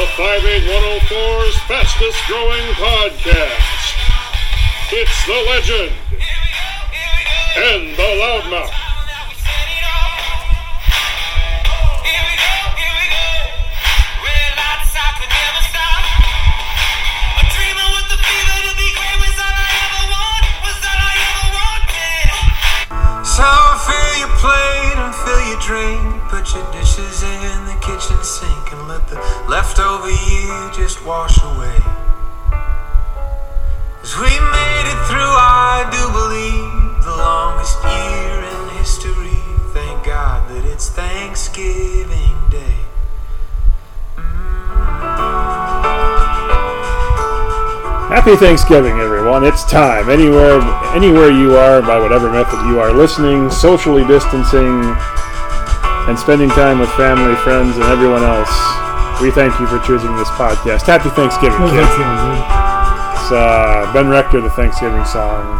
The 58104's fastest growing podcast. It's the legend and the loudmouth. So fill your plate and fill your drink. Put your dishes in the kitchen sink and let the leftover you just wash away. 'Cause we made it through, I do believe, the longest year in history. Thank God that it's Thanksgiving Day. Happy Thanksgiving, everyone. It's time. Anywhere you are, by whatever method you are listening, socially distancing, and spending time with family, friends, and everyone else, we thank you for choosing this podcast. Happy Thanksgiving, kids. It's Ben Rector, the Thanksgiving song.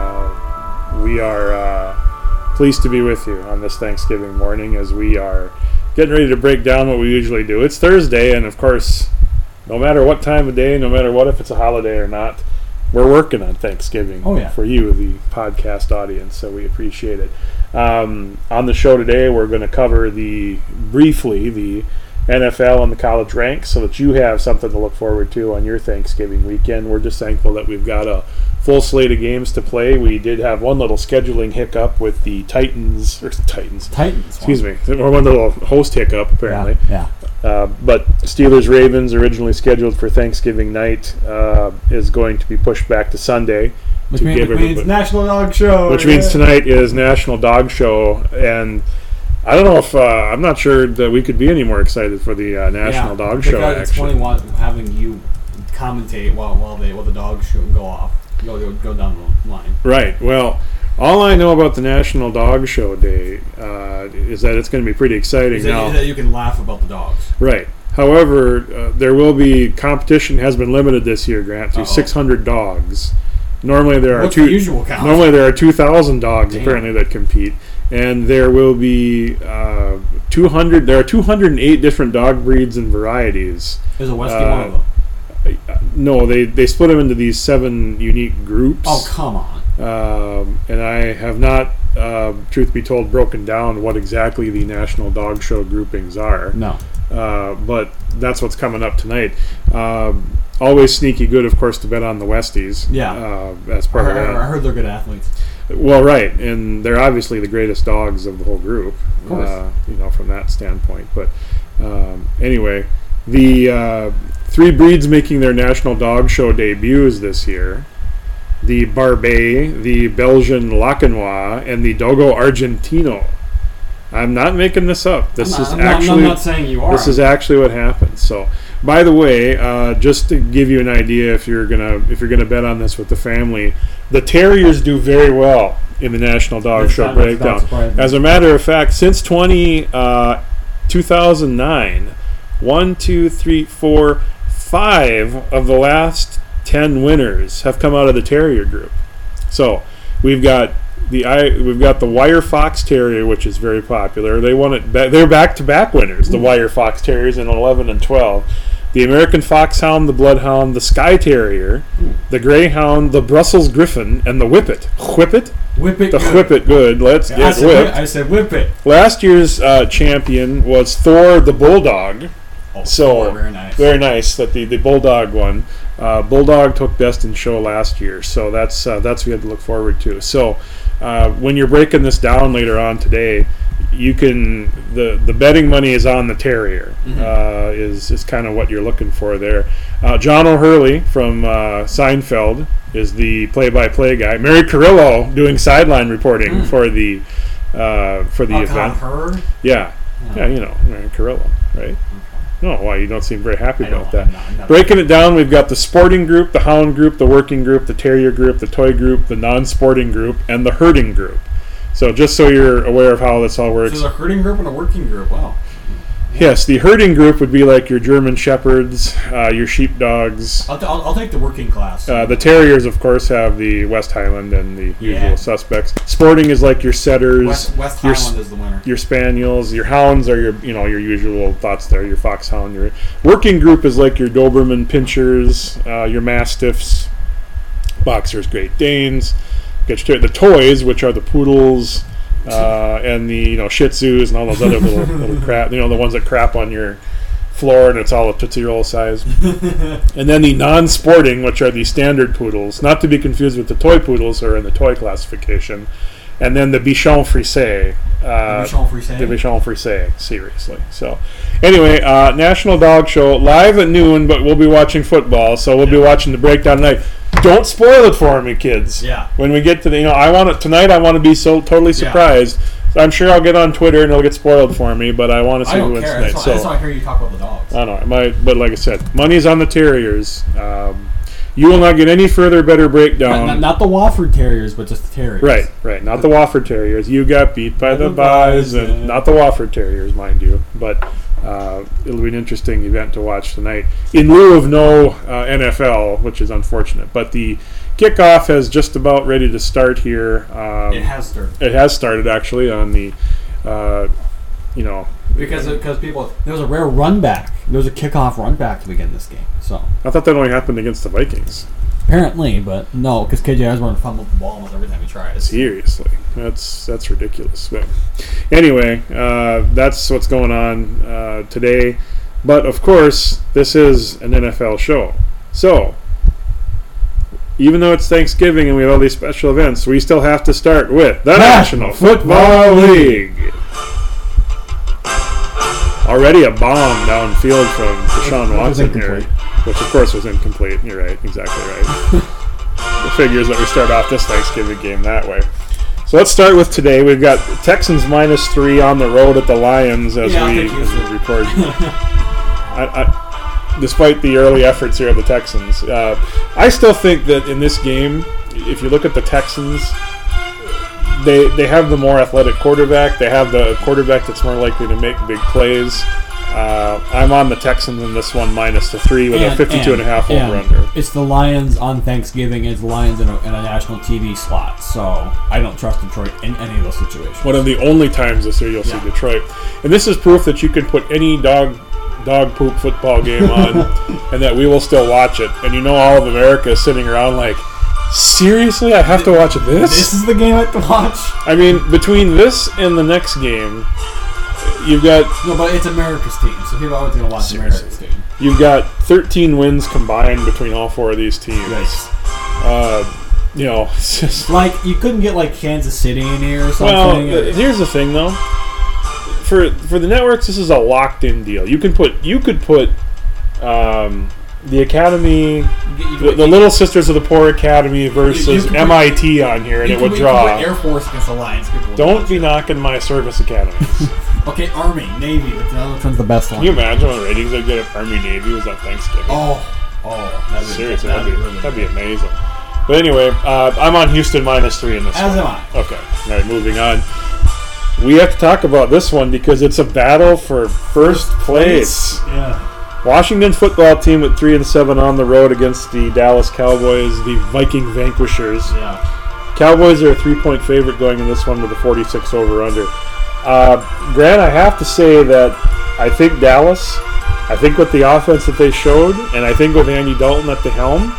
We are pleased to be with you on this Thanksgiving morning as we are getting ready to break down what we usually do. It's Thursday, and of course, no matter what time of day, no matter what if it's a holiday or not, we're working on Thanksgiving for you, the podcast audience, so we appreciate it. On the show today, we're going to cover briefly the NFL and the college ranks so that you have something to look forward to on your Thanksgiving weekend. We're just thankful that we've got a full slate of games to play. We did have one little scheduling hiccup with the Titans. Excuse me. One little host hiccup, apparently. Yeah. But Steelers-Ravens, originally scheduled for Thanksgiving night, is going to be pushed back to Sunday. Which means National Dog Show. Which means tonight is National Dog Show. And I don't know if I'm not sure that we could be any more excited for the National Dog Show. It's funny having you commentate while the dogs go off, go down the line. Right. Well, all I know about the National Dog Show Day is that it's going to be pretty exciting. Is that you can laugh about the dogs. Right. However, there will be competition has been limited this year, Grant, to 600 dogs. Normally there are What's the usual count? Normally there are 2,000 dogs apparently that compete, and there will be 200. There are 208 different dog breeds and varieties. Is a Westie one of them? No, they split them into these 7 unique groups. Oh, come on. And I have not, truth be told, broken down what exactly the National Dog Show groupings are. No. But that's what's coming up tonight. Always sneaky good, of course, to bet on the Westies. Yeah. As part of that. I heard they're good athletes. Well, right, and they're obviously the greatest dogs of the whole group. Of course. From that standpoint. But anyway, the 3 breeds making their National Dog Show debuts this year: the Barbet, the Belgian Lacanois, and the Dogo Argentino. I'm not making this up. I'm not saying you are. This is actually what happened. So, by the way, just to give you an idea, if you're gonna bet on this with the family, the Terriers do very well in the National Dog Show breakdown. As a matter of fact, since 2009, 5 of the last 10 winners have come out of the Terrier group. So we've got the Wire Fox Terrier, which is very popular. They won it. They're back-to-back winners. The Wire Fox Terriers in 11 and 12. The American Foxhound, the Bloodhound, the Skye Terrier, the Greyhound, the Brussels Griffon, and the Whippet. Whippet good. Let's get whipped. I said Whippet. Last year's champion was Thor the Bulldog. Oh, so Thor, very nice. Very nice that the Bulldog won. Bulldog took best in show last year, so that's what we had to look forward to. So when you're breaking this down later on today, you can the betting money is on the Terrier. Is kind of what you're looking for there. John O'Hurley from Seinfeld is the play-by-play guy. Mary Carrillo doing sideline reporting for the event. Her? Yeah, Mary Carrillo, right? No, why you don't seem very happy about that. No. Breaking it down, we've got the sporting group, the hound group, the working group, the terrier group, the toy group, the non-sporting group, and the herding group. So just so you're aware of how this all works. So there's a herding group and a working group. Wow. Yes, the herding group would be like your German Shepherds, your sheepdogs. I'll take the working class. The Terriers, of course, have the West Highland and the usual suspects. Sporting is like your Setters. West Highland is the winner. Your Spaniels. Your Hounds are your usual thoughts there. Your Foxhound. Your working group is like your Doberman Pinschers, your Mastiffs, Boxers, Great Danes. Get the toys, which are the Poodles. And the Shih Tzus and all those other little crap, the ones that crap on your floor and it's all a Tootsie Roll size. And then the non-sporting, which are the standard poodles, not to be confused with the toy poodles, are in the toy classification. And then the Bichon Frise. The Bichon Frise, seriously. So, anyway, National Dog Show, live at noon, but we'll be watching football, so we'll be watching the breakdown tonight. Don't spoil it for me, kids. Yeah. When we get to I want it tonight. I want to be so totally surprised. Yeah. So I'm sure I'll get on Twitter and it'll get spoiled for me. But I want to see who wins tonight. That's why I hear you talk about the dogs. I know. But like I said, money's on the Terriers. You will not get any better breakdown. Not the Wofford Terriers, but just the Terriers. Right. Not the Wofford Terriers. You got beat by the Bison. Not the Wofford Terriers, mind you. But it'll be an interesting event to watch tonight. In lieu of no NFL, which is unfortunate. But the kickoff is just about ready to start here. It has started. It has started, actually, on the, Because people, there was a rare run back. There was a kickoff run back to begin this game. So I thought that only happened against the Vikings. Apparently, but no, because KJ Osborne fumbled the ball almost every time he tries. Seriously, that's ridiculous. But anyway, that's what's going on today. But of course, this is an NFL show, so even though it's Thanksgiving and we have all these special events, we still have to start with the National Football League. Already a bomb downfield from Deshaun Watson here, which of course was incomplete. You're right, exactly right. It figures that we start off this Thanksgiving game that way. So let's start with today. We've got Texans -3 on the road at the Lions as we record. Despite the early efforts here of the Texans, I still think that in this game, if you look at the Texans, They have the more athletic quarterback. They have the quarterback that's more likely to make big plays. I'm on the Texans in this one -3 with a 52.5 over-under. It's the Lions on Thanksgiving. It's the Lions in a national TV slot. So I don't trust Detroit in any of those situations. One of the only times this year you'll see Detroit. And this is proof that you can put any dog poop football game on and that we will still watch it. And all of America is sitting around like, seriously, I have to watch this? This is the game I have to watch? I mean, between this and the next game, you've got... No, but it's America's team, so people are always going to watch America's team. You've got 13 wins combined between all four of these teams. Nice. It's just... Like, you couldn't get, Kansas City in here or something? Well, here's the thing, though. For the networks, this is a locked-in deal. You could put the Academy, the Little Sisters of the Poor Academy versus MIT on here, and it would draw. You could put Air Force against Alliance. Don't be knocking my service academies. Okay, Army, Navy. Which one's the best one? Can you imagine what ratings I'd get if Army Navy was on Thanksgiving? Oh, seriously, that'd be amazing. But anyway, I'm on Houston -3 in this one. As am I. Okay, all right, moving on. We have to talk about this one because it's a battle for first place. Yeah. Washington football team with 3-7 on the road against the Dallas Cowboys, the Viking vanquishers. Yeah. Cowboys are a 3-point favorite going in this one with a 46 over-under. Grant, I have to say that I think Dallas, I think with the offense that they showed, and I think with Andy Dalton at the helm,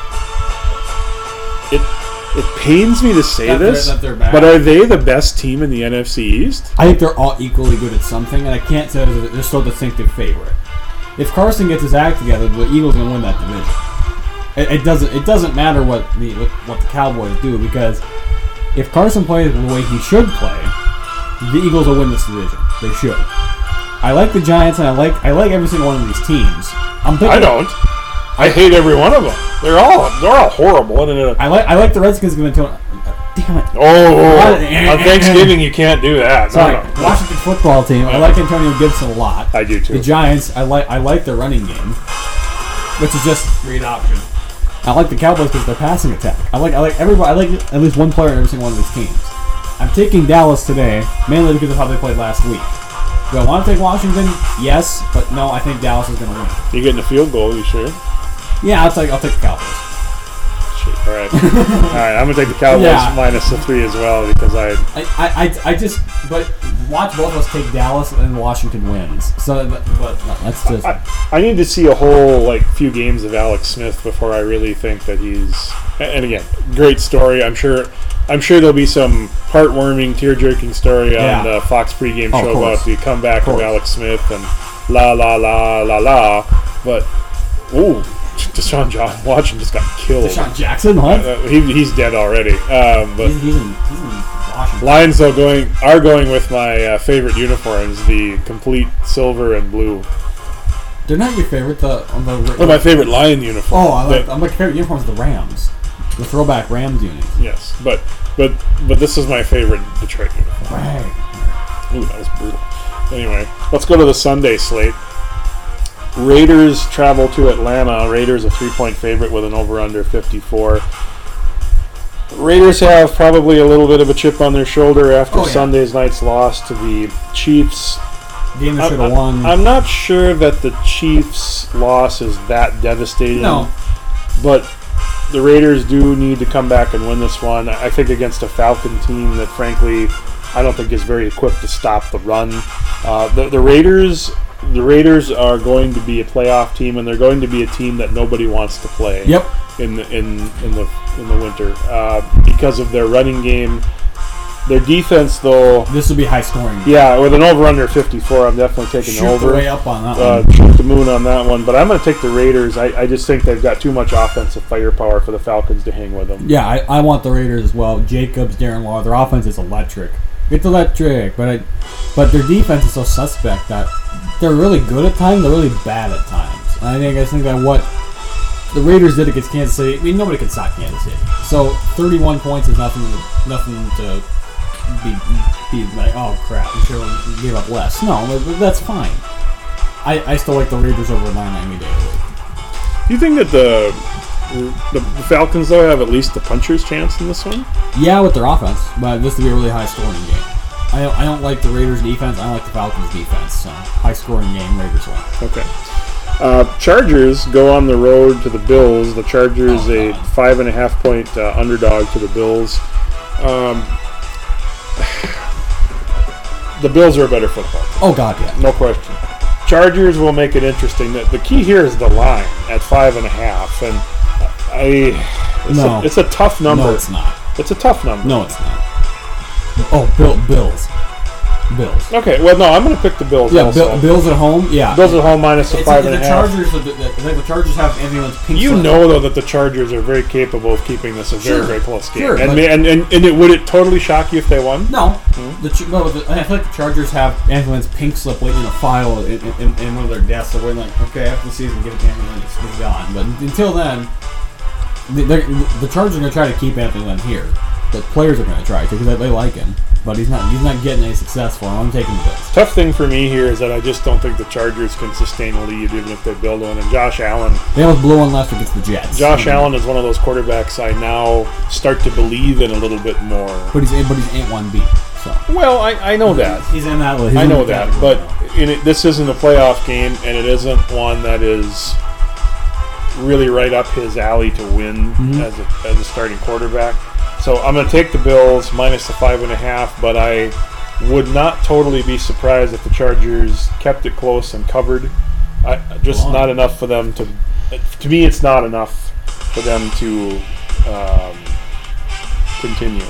it pains me to say this, but are they the best team in the NFC East? I think they're all equally good at something, and I can't say that they're still a distinctive favorite. If Carson gets his act together, the Eagles are going to win that division. It doesn't matter what the Cowboys do, because if Carson plays the way he should play, the Eagles will win this division. They should. I like the Giants, and I like every single one of these teams. I don't. I hate every one of them. They're all horrible. I like the Redskins going to. Damn it! Oh, on Thanksgiving you can't do that. Sorry, no. Washington football team. I like Antonio Gibson a lot. I do too. The Giants. I like their running game, which is just a great option. I like the Cowboys because their passing attack. I like everybody. I like at least one player in every single one of these teams. I'm taking Dallas today mainly because of how they played last week. Do I want to take Washington? Yes, but no, I think Dallas is going to win. You getting a field goal? You sure? Yeah, I'll take the Cowboys. Shit. All right. All right. I'm gonna take the Cowboys minus the 3 as well because I just watch both of us take Dallas and Washington wins. So, but that's just. I need to see a whole few games of Alex Smith before I really think that he's. And again, great story. I'm sure there'll be some heartwarming, tear-jerking story on the Fox pregame show about the comeback of Alex Smith and la la la la la. But Deshaun Watson just got killed. Deshaun Jackson, what? He's dead already. But he's in Washington. Lions though are going with my favorite uniforms, the complete silver and blue. They're not your favorite. My favorite Lion uniform. My favorite uniform is the Rams. The throwback Rams unit. Yes, but this is my favorite Detroit uniform. Right. Ooh, that was brutal. Anyway, let's go to the Sunday slate. Raiders travel to Atlanta. Raiders a 3-point favorite with an over-under 54. Raiders have probably a little bit of a chip on their shoulder after Sunday's night's loss to the Chiefs. Game they should have won. I'm not sure that the Chiefs' loss is that devastating. No. But the Raiders do need to come back and win this one. I think against a Falcon team that, frankly, I don't think is very equipped to stop the run. The Raiders are going to be a playoff team, and they're going to be a team that nobody wants to play. Yep. In the winter because of their running game. Their defense, though, this will be high scoring. Yeah, with an over/under 54, I'm definitely taking the over. Shoot way up on that one. Shoot the moon on that one. But I'm going to take the Raiders. I just think they've got too much offensive firepower for the Falcons to hang with them. Yeah, I want the Raiders as well. Jacobs, Darren Waller, their offense is electric. It's electric, but their defense is so suspect that they're really good at times, they're really bad at times. And I think that what the Raiders did against Kansas City, I mean, nobody can stop Kansas City. So 31 points is nothing to be like, oh crap, I'm sure we gave up less. No, but that's fine. I still like the Raiders over 990 daily. Do you think that the Falcons, though, have at least the puncher's chance in this one? Yeah, with their offense, but this will be a really high-scoring game. I don't like the Raiders' defense. I don't like the Falcons' defense. So, high-scoring game, Raiders win. Okay. Chargers go on the road to the Bills. The Chargers, a 5.5-point underdog to the Bills. The Bills are a better football team. Oh, God, yeah. No question. Chargers will make it interesting. The key here is the line at 5.5, and it's a tough number. No, it's not. It's a tough number. No, it's not. Oh, Bills. Okay, well, no, I'm going to pick the Bills. Yeah, also. Bills at home. Yeah, Bills at home minus the 5.5. The Chargers. The Chargers have everyone's pink. You know, though, that the Chargers are very capable of keeping this a very, very close game. Sure, and would it totally shock you if they won? No. I feel like the Chargers have Anthony's pink slip waiting in a file in one of their desks. So we're like, okay, after the season, give it to Anthony, it's gone. But until then, the Chargers are going to try to keep Anthony Lynn here. The players are going to try to because they like him, but he's not getting any success for him. I'm taking the Bills. Tough thing for me here is that I just don't think the Chargers can sustain a lead even if they build one. And Josh Allen, they almost blew one last week against the Jets. Josh Allen is one of those quarterbacks I now start to believe in a little bit more. But he's ain't 1B. So. Well, I know that. He's in that. I know that, but this isn't a playoff game, and it isn't one that is really right up his alley to win as a starting quarterback. So I'm going to take the Bills minus the 5.5, but I would not totally be surprised if the Chargers kept it close and covered. Not enough for them to. To me, it's not enough for them to continue.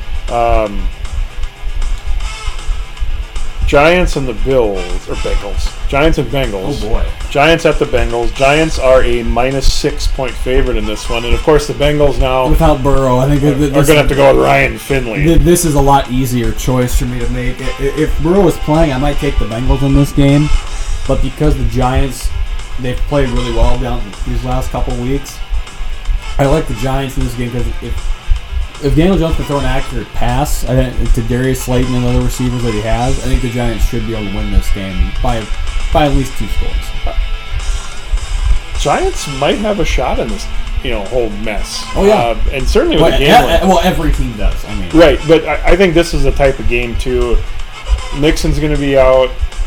Giants and the Bengals. Giants and Bengals. Oh boy. Giants at the Bengals. Giants are a minus 6-point favorite in this one, and of course the Bengals now without Burrow, I think are going to have to go with Ryan Finley. This is a lot easier choice for me to make. If Burrow was playing, I might take the Bengals in this game, but because the Giants, they've played really well down these last couple of weeks, I like the Giants in this game because if Daniel Jones can throw an accurate pass to Darius Slayton and other receivers that he has, I think the Giants should be able to win this game by at least 2 scores. Giants might have a shot in this, whole mess. Oh yeah, and certainly with a game. Every team does. I mean, right, but I think this is the type of game too. Nixon's going to be out.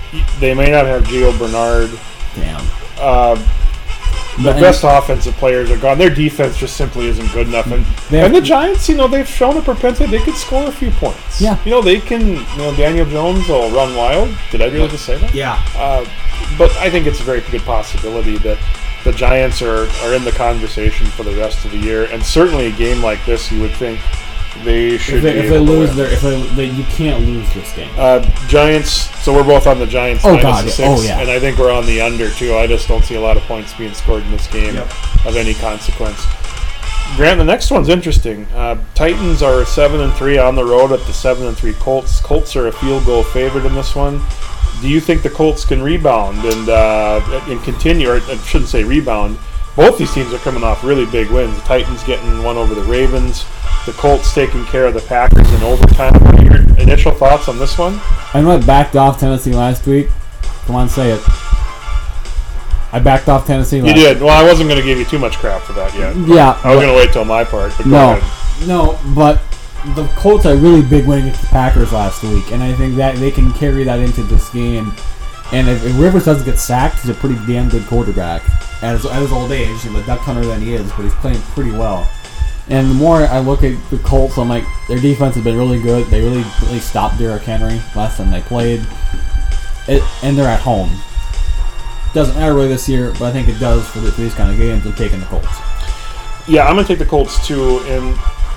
they may not have Gio Bernard. Damn. The best offensive players are gone. Their defense just simply isn't good enough. And the Giants, they've shown a propensity. They could score a few points. Yeah. They can, Daniel Jones will run wild. Did I really just say that? Yeah. But I think it's a very good possibility that the Giants are in the conversation for the rest of the year. And certainly a game like this, you would think they should be able to win. You can't lose this game. Giants, so we're both on the Giants minus 6. Oh, yeah. And I think we're on the under, too. I just don't see a lot of points being scored in this game of any consequence. Grant, the next one's interesting. Titans are 7-3 on the road at the 7-3 Colts. Colts are a field goal favorite in this one. Do you think the Colts can rebound and continue, or I shouldn't say rebound? Both these teams are coming off really big wins. The Titans getting one over the Ravens. The Colts taking care of the Packers in overtime. What are your initial thoughts on this one? I know I backed off Tennessee last week. Come on, say it. I backed off Tennessee last week. You did. Well, I wasn't going to give you too much crap for that yet. Yeah. I was going to wait till my part. But go ahead. No, but the Colts had a really big win against the Packers last week, and I think that they can carry that into this game. And if Rivers doesn't get sacked, he's a pretty damn good quarterback at his old age. He's a duck hunter than he is, but he's playing pretty well. And the more I look at the Colts, I'm like, their defense has been really good. They really stopped Derrick Henry last time they played. And they're at home. Doesn't matter really this year, but I think it does for these kind of games. I'm taking the Colts. Yeah, I'm going to take the Colts too. And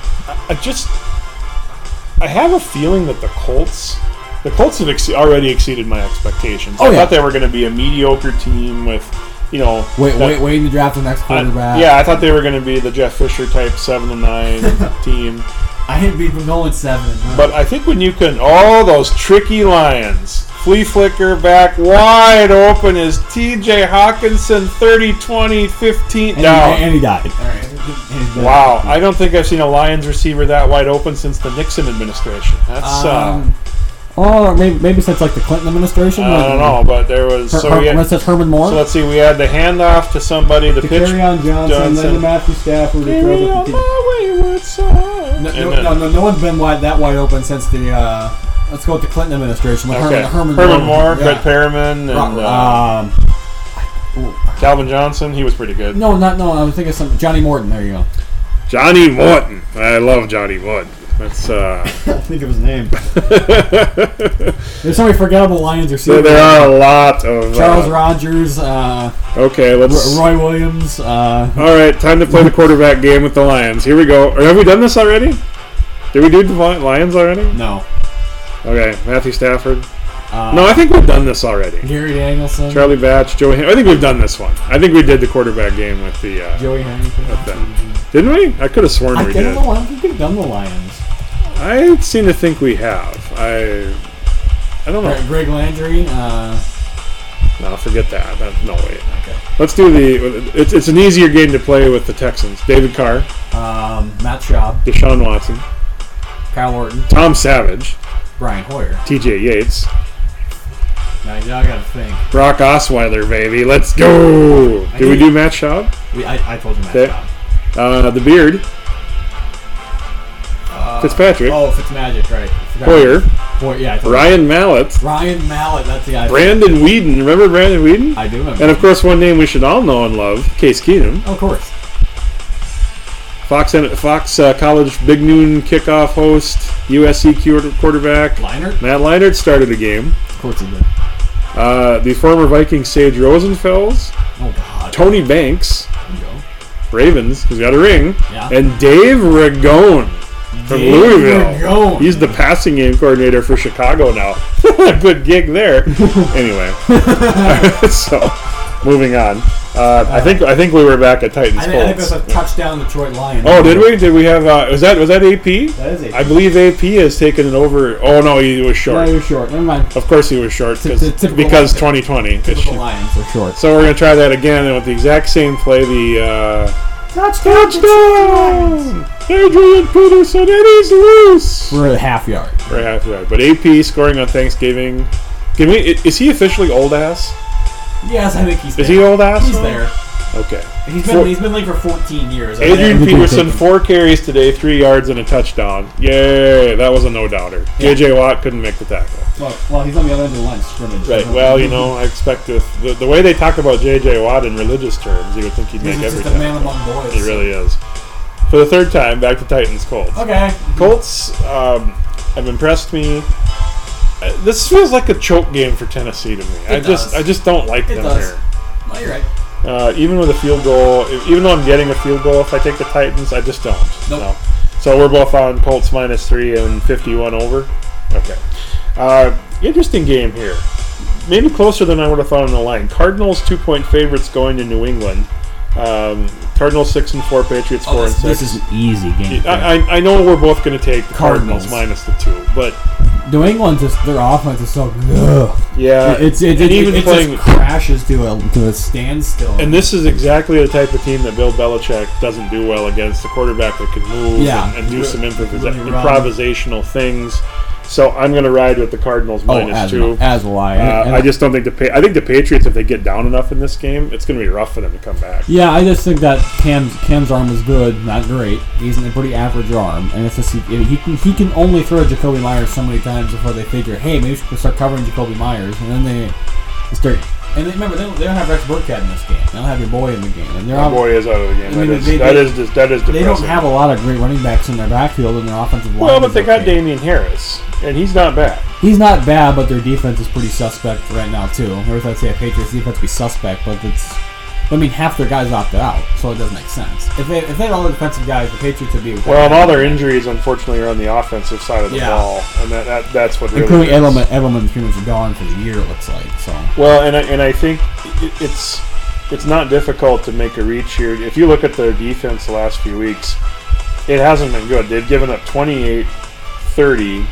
I have a feeling that the Colts have already exceeded my expectations. I thought they were going to be a mediocre team with, waiting to draft the next quarterback. I thought they were going to be the Jeff Fisher type 7-9 team. I hate people going 7-9. But I think when you can, those tricky Lions, flea flicker back wide open is T.J. Hawkinson, 30, 20, 15 down. And he died. All right. Wow, I don't think I've seen a Lions receiver that wide open since the Nixon administration. That's maybe since like the Clinton administration. I don't know, but there was. That's Herman Moore. So let's see. We had the handoff to somebody. The pitch. Kerryon Johnson, then to Matthew Stafford. No one's been that wide open since the. Let's go with the Clinton administration. With Herman Moore, Brett Perriman, and Calvin Johnson. He was pretty good. No. I was thinking Johnny Morton. There you go. Johnny Morton. I love Johnny Morton. That's I think of his name. There's so many forgettable Lions receivers. There are a lot of Charles Rogers. Let's Roy Williams. All right, time to play the quarterback game with the Lions. Here we go. Have we done this already? Did we do the Lions already? No. Okay, Matthew Stafford. No, I think we've done this already. Gary Danielson. Charlie Batch, Joey. I think we've done this one. I think we did the quarterback game with the Joey Harrington. Didn't we? I could have sworn we did. I don't think we've done the Lions. I seem to think we have. I don't know. Greg Landry. No, forget that. No, wait. Okay. Let's do it's an easier game to play with the Texans. David Carr. Matt Schaub. Deshaun Watson. Kyle Orton. Tom Savage. Brian Hoyer. TJ Yates. Now I gotta think. Brock Osweiler, baby. Let's go. Did we do Matt Schaub? I told you Matt Schaub. The Beard. Fitzpatrick. Fitzmagic, right. Hoyer. Ryan Mallett. That's the guy. Brandon Weeden. Remember Brandon Weeden? I do remember. And, of course, one name we should all know and love, Case Keenum. Of course. Fox College Big Noon kickoff host, USC quarterback. Matt Leinart started the game. Of course he did. The former Viking Sage Rosenfels. Oh, God. Tony Banks. There you go. Ravens, who's got a ring. Yeah. And Dave Ragone. From Louisville. Ragone. He's the passing game coordinator for Chicago now. Good gig there. Anyway. So, moving on. I think we were back at Titans. I think that's a touchdown Detroit Lions. Oh, did we? Did we have? Was that AP? That is AP. I believe AP has taken it over. Oh no, he was short. No, he was short. Never mind. Of course he was short because 2020. Typical Lions are short. So we're gonna try that again, and with the exact same play, the touchdown! Adrian Peterson, and he's loose. We're at a half yard. But AP scoring on Thanksgiving. Is he officially old ass? Yes, I think he's there. Is he old ass? He's there. Okay. He's been late for 14 years. Adrian Peterson, 4 carries today, 3 yards and a touchdown. Yay, that was a no-doubter. Yeah. J.J. Watt couldn't make the tackle. Well, he's on the other end of the line of scrimmage. Right. Well, I expect the way they talk about J.J. Watt in religious terms, you would think he'd make He's every just a man among boys. He really is. For the third time, back to Titans-Colts. Okay. Colts have impressed me. This feels like a choke game for Tennessee to me. I just don't like them here. No, you're right. Even with a field goal, even though I'm getting a field goal, if I take the Titans, I just don't. Nope. No. So we're both on Colts -3 and 51 over. Okay. Interesting game here. Maybe closer than I would have thought on the line. Cardinals 2-point favorites going to New England. Cardinals 6-4, Patriots 4-6. This is an easy game. I know we're both going to take the Cardinals -2, but New England, their offense is so good. yeah, It just crashes to a standstill. And this is exactly the type of team that Bill Belichick doesn't do well against. The quarterback that can move and do some improvisational things. So I'm going to ride with the Cardinals -2. As will I. I just don't think I think the Patriots, if they get down enough in this game, it's going to be rough for them to come back. Yeah, I just think that Cam's arm is good, not great. He's a pretty average arm, and it's just he can only throw Jacoby Myers so many times before they figure, hey, maybe we should start covering Jacoby Myers, and then they start. And remember, they don't have Rex Burkhead in this game. They don't have your boy in the game. And your boy is out of the game. I mean, that is depressing. They don't have a lot of great running backs in their backfield and their offensive line. Well, but they got Damian Harris, and he's not bad. He's not bad, but their defense is pretty suspect right now too. Every time I say a Patriots defense be suspect, but half their guys opted out, so it doesn't make sense. If they had all the defensive guys, the Patriots would be. Well, and all their injuries, unfortunately, are on the offensive side of the ball, and that's what really. Including Edelman's pretty much gone for the year. It looks like so. Well, and I think it's not difficult to make a reach here. If you look at their defense the last few weeks, it hasn't been good. They've given up 28, 30.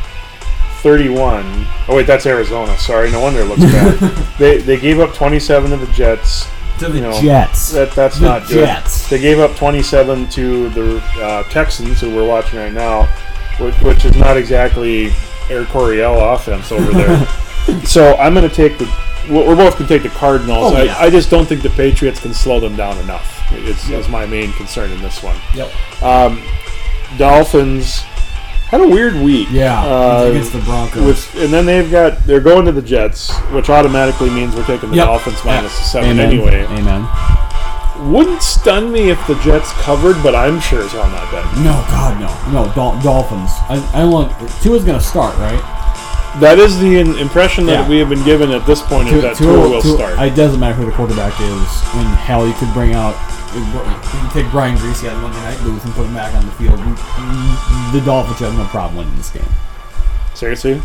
31. Oh wait, that's Arizona. Sorry, no wonder it looks bad. They gave up 27 to the Jets. To the Jets. That's not good. Jets. They gave up 27 to the Texans, who we're watching right now, which is not exactly Air Coryell offense over there. So I'm going to take we're both going to take the Cardinals. Oh, yeah. I just don't think the Patriots can slow them down enough. It's my main concern in this one. Yep. Dolphins had a weird week. Yeah, against the Broncos. And then they're going to the Jets, which automatically means we're taking the Dolphins -7 anyway. Amen. Wouldn't stun me if the Jets covered, but I'm sure as hell not betting. No, God, no. No, Dolphins. Tua's going to start, right? That is the impression that we have been given at this point, is that Tua will start. It doesn't matter who the quarterback is. And hell, you could bring out... You can take Brian Greasy out of Monday Night Booth and put him back on the field. The Dolphins have no problem winning this game. Seriously?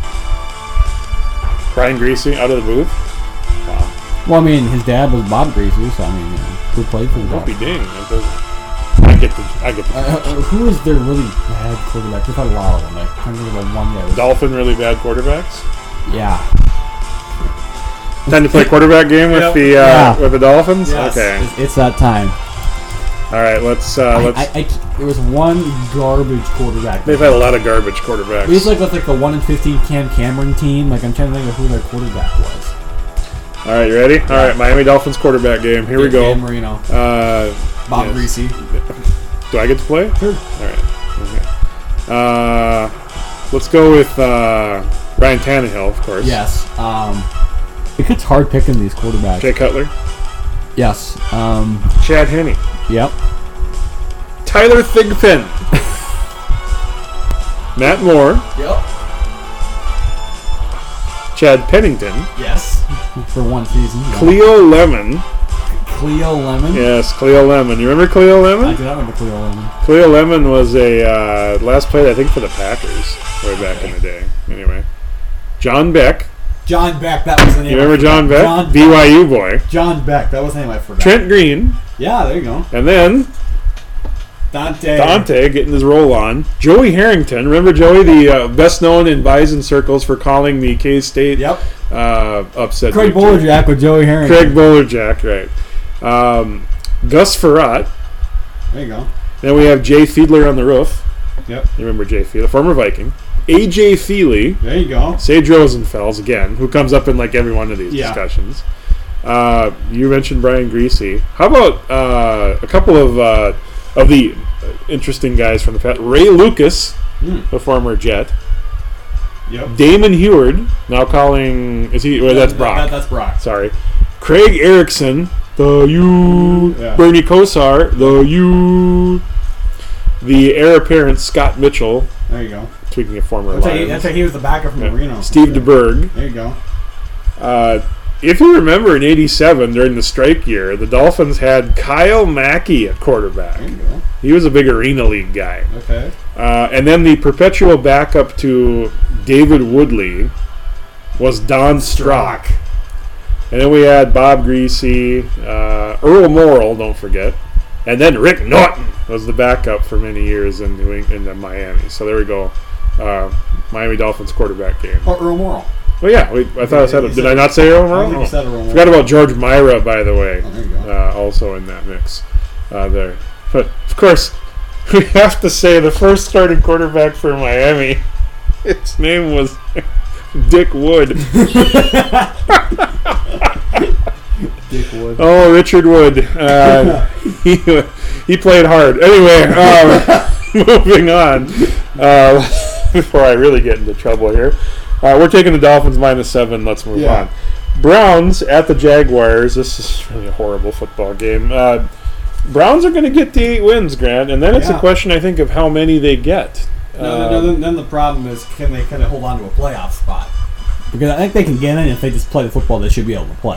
Brian Greasy out of the booth? Wow. Well, I mean, his dad was Bob Greasy, so I mean, who played for the Dolphins? Don't be ding. I get the who is their really bad quarterback? They've had a lot of them. I can't think of one yet. Dolphin really bad quarterbacks? Yeah. Time to play quarterback game with the Dolphins? Yes. Okay. It's that time. All right, let's. There was one garbage quarterback. They've had a lot of garbage quarterbacks. He's like the 1-15 Cam Cameron team. Like, I'm trying to think of who their quarterback was. All right, you ready? All right, Miami Dolphins quarterback game. Here we go. Dan Marino. Bob Greasy. Do I get to play? Sure. All right. Okay. Let's go with Ryan Tannehill, of course. Yes. It gets hard picking these quarterbacks. Jay Cutler. Yes. Chad Henne. Yep. Tyler Thigpen. Matt Moore. Yep. Chad Pennington. Yes. For one season. Yeah. Cleo Lemon. Cleo Lemon? Yes, Cleo Lemon. You remember Cleo Lemon? I do not remember Cleo Lemon. Cleo Lemon was a last played, I think, for the Packers way back in the day. Anyway. John Beck. John Beck, that was the name. You remember John Beck? BYU boy. John Beck, that was the name I forgot. Trent Green. Yeah, there you go. And then Dante getting his roll on. Joey Harrington. Remember Joey, the best known in Bison circles for calling the K-State upset. Craig Bolerjack with Joey Harrington. Craig Bolerjack, right. Gus Farrat. There you go. Then we have Jay Fiedler on the roof. Yep. You remember Jay Fiedler, former Viking. A.J. Feely. There you go. Sage Rosenfels, again, who comes up in like every one of these discussions. You mentioned Brian Greasy. How about a couple of the interesting guys from the past? Ray Lucas, the former Jet. Yep. Damon Heward, now calling... Is he... Well, that's Brock. That's Brock. Sorry. Craig Erickson, the U. Yeah. Bernie Kosar, the U. The heir apparent Scott Mitchell. There you go. Speaking of former That's Lions. how he was the backer from Marino. Steve DeBerg. There you go. If you remember in '87 during the strike year, the Dolphins had Kyle Mackey at quarterback. There you go. He was a big Arena League guy. Okay. And then the perpetual backup to David Woodley was Don Strock. And then we had Bob Greasy, Earl Morrill, don't forget. And then Rick Norton was the backup for many years in Miami. So there we go. Miami Dolphins quarterback game. Or Earl Morrill. Well, yeah, I thought I said it. Did I not say Earl Morrill? I think you said Earl Morrill. Forgot about George Myra, by the way. Oh, there you go. Also in that mix there. But, of course, we have to say the first starting quarterback for Miami, his name was Dick Wood. Dick Wood. Oh, Richard Wood. He played hard. Anyway, moving on. Before I really get into trouble here. We're taking the Dolphins -7. Let's move on. Browns at the Jaguars. This is really a horrible football game. Browns are going to get the 8 wins, Grant, and then it's a question, I think, of how many they get. Then the problem is, can they kind of hold on to a playoff spot? Because I think they can get in if they just play the football they should be able to play.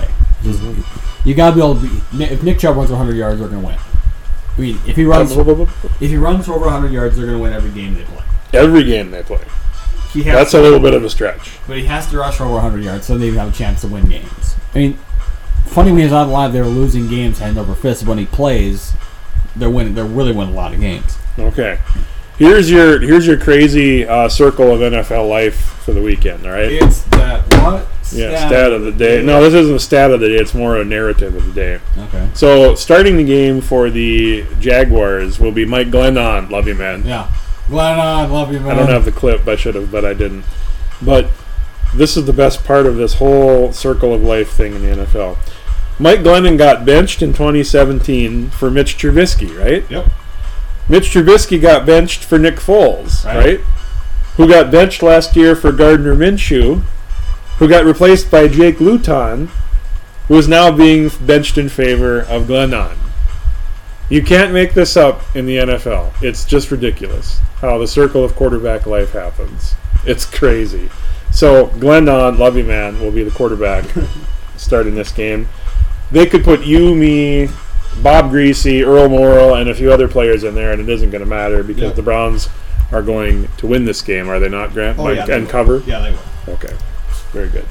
You got to be able to be. If Nick Chubb runs 100 yards, they're going to win. I mean, if he runs for over 100 yards, they're going to win every game they play. Every game they play. That's a little bit of a stretch. But he has to rush for over 100 yards so they even have a chance to win games. I mean, funny when he was on live, they were losing games hand over fist. When he plays, they're winning. They're really winning a lot of games. Okay, here's your crazy circle of NFL life for the weekend. All right, it's that what? Stat of the day. No, this isn't a stat of the day. It's more a narrative of the day. Okay. So starting the game for the Jaguars will be Mike Glennon. Love you, man. Yeah. Glennon, love you, man. I don't have the clip. I should have, but I didn't. But this is the best part of this whole circle of life thing in the NFL. Mike Glennon got benched in 2017 for Mitch Trubisky, right? Yep. Mitch Trubisky got benched for Nick Foles, right? Who got benched last year for Gardner Minshew, who got replaced by Jake Luton, who is now being benched in favor of Glennon. You can't make this up in the NFL. It's just ridiculous how the circle of quarterback life happens. It's crazy. So Glennon, love you, man, will be the quarterback starting this game. They could put you, me, Bob Greasy, Earl Morrill, and a few other players in there, and it isn't going to matter because the Browns are going to win this game, are they not, Grant? And cover? Yeah, they will. Okay, very good.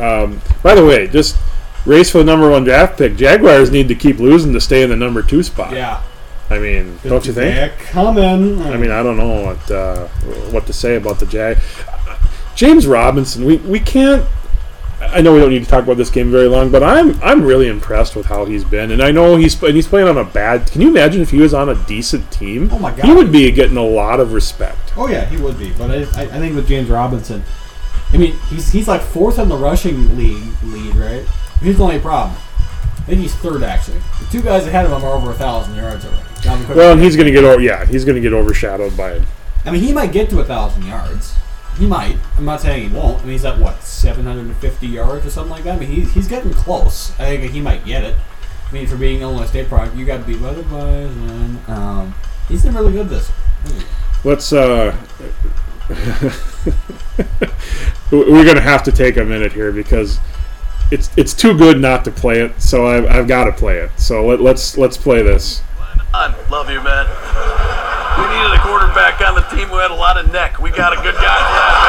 By the way, just race for the number 1 draft pick. Jaguars need to keep losing to stay in the number 2 spot. Yeah. I mean, don't you think? They're coming. I mean, I don't know what to say about the Jag. James Robinson, we can't. I know we don't need to talk about this game very long, but I'm really impressed with how he's been, and I know he's playing on a bad. Can you imagine if he was on a decent team? Oh my God, he would be getting a lot of respect. Oh yeah, he would be. But I think with James Robinson, I mean, he's like 4th in the rushing lead, right? Here's the only problem. I think he's 3rd actually. The 2 guys ahead of him are over 1,000 yards already. Well, and he's going to get he's going to get overshadowed by it. I mean, he might get to 1,000 yards. He might. I'm not saying he won't. I mean, he's at what, 750 yards or something like that. I mean, he's getting close. I think he might get it. I mean, for being Illinois State product, you got to beat otherwise, and he's been really good this. Let's we're going to have to take a minute here because it's too good not to play it. So I've got to play it. So let's play this. Love you, man. We needed a quarterback on the team who had a lot of neck. We got a good guy.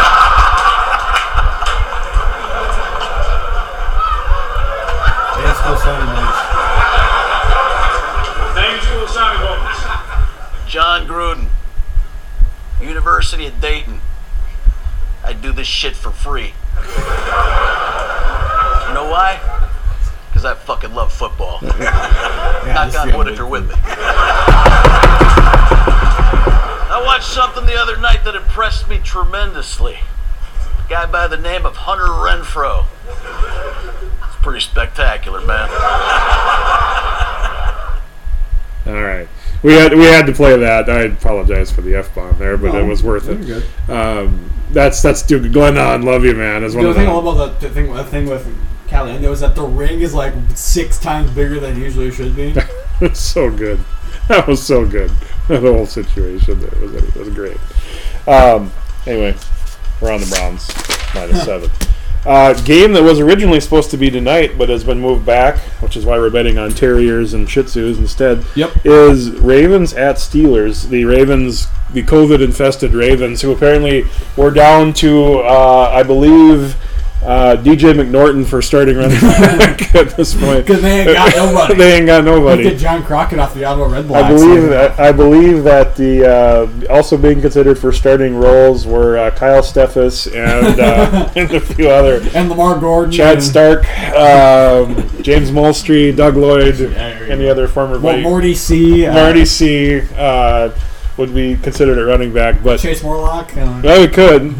John Gruden, University of Dayton. I do this shit for free. You know why? Because I fucking love football. Knock on wood if you're with me. I watched something the other night that impressed me tremendously. A guy by the name of Hunter Renfrow. It's pretty spectacular, man. All right. We had to play that. I apologize for the F-bomb there, but it was worth it. That's Duke Glennon. Love you, man. Is one The of thing them. about the thing with Caliendo is that the ring is like 6 times bigger than it usually should be. It's so good. That was so good. The whole situation there was great. Anyway, we're on the Browns -7. Game that was originally supposed to be tonight, but has been moved back, which is why we're betting on Terriers and Shih Tzus instead. Yep. Is Ravens at Steelers. The Ravens, the COVID-infested Ravens, who apparently were down to, I believe, DJ McNorton for starting running back at this point. Because they ain't got nobody. They ain't got nobody. Look at John Crockett off the Ottawa Red Blacks. I believe that the also being considered for starting roles were Kyle Steffes and a few other. And Lamar Gordon. Chad Stark, James Molstry, Doug Lloyd, any other former. Morty C. Marty C. Would be considered a running back, but Chase Morlock. well, we could.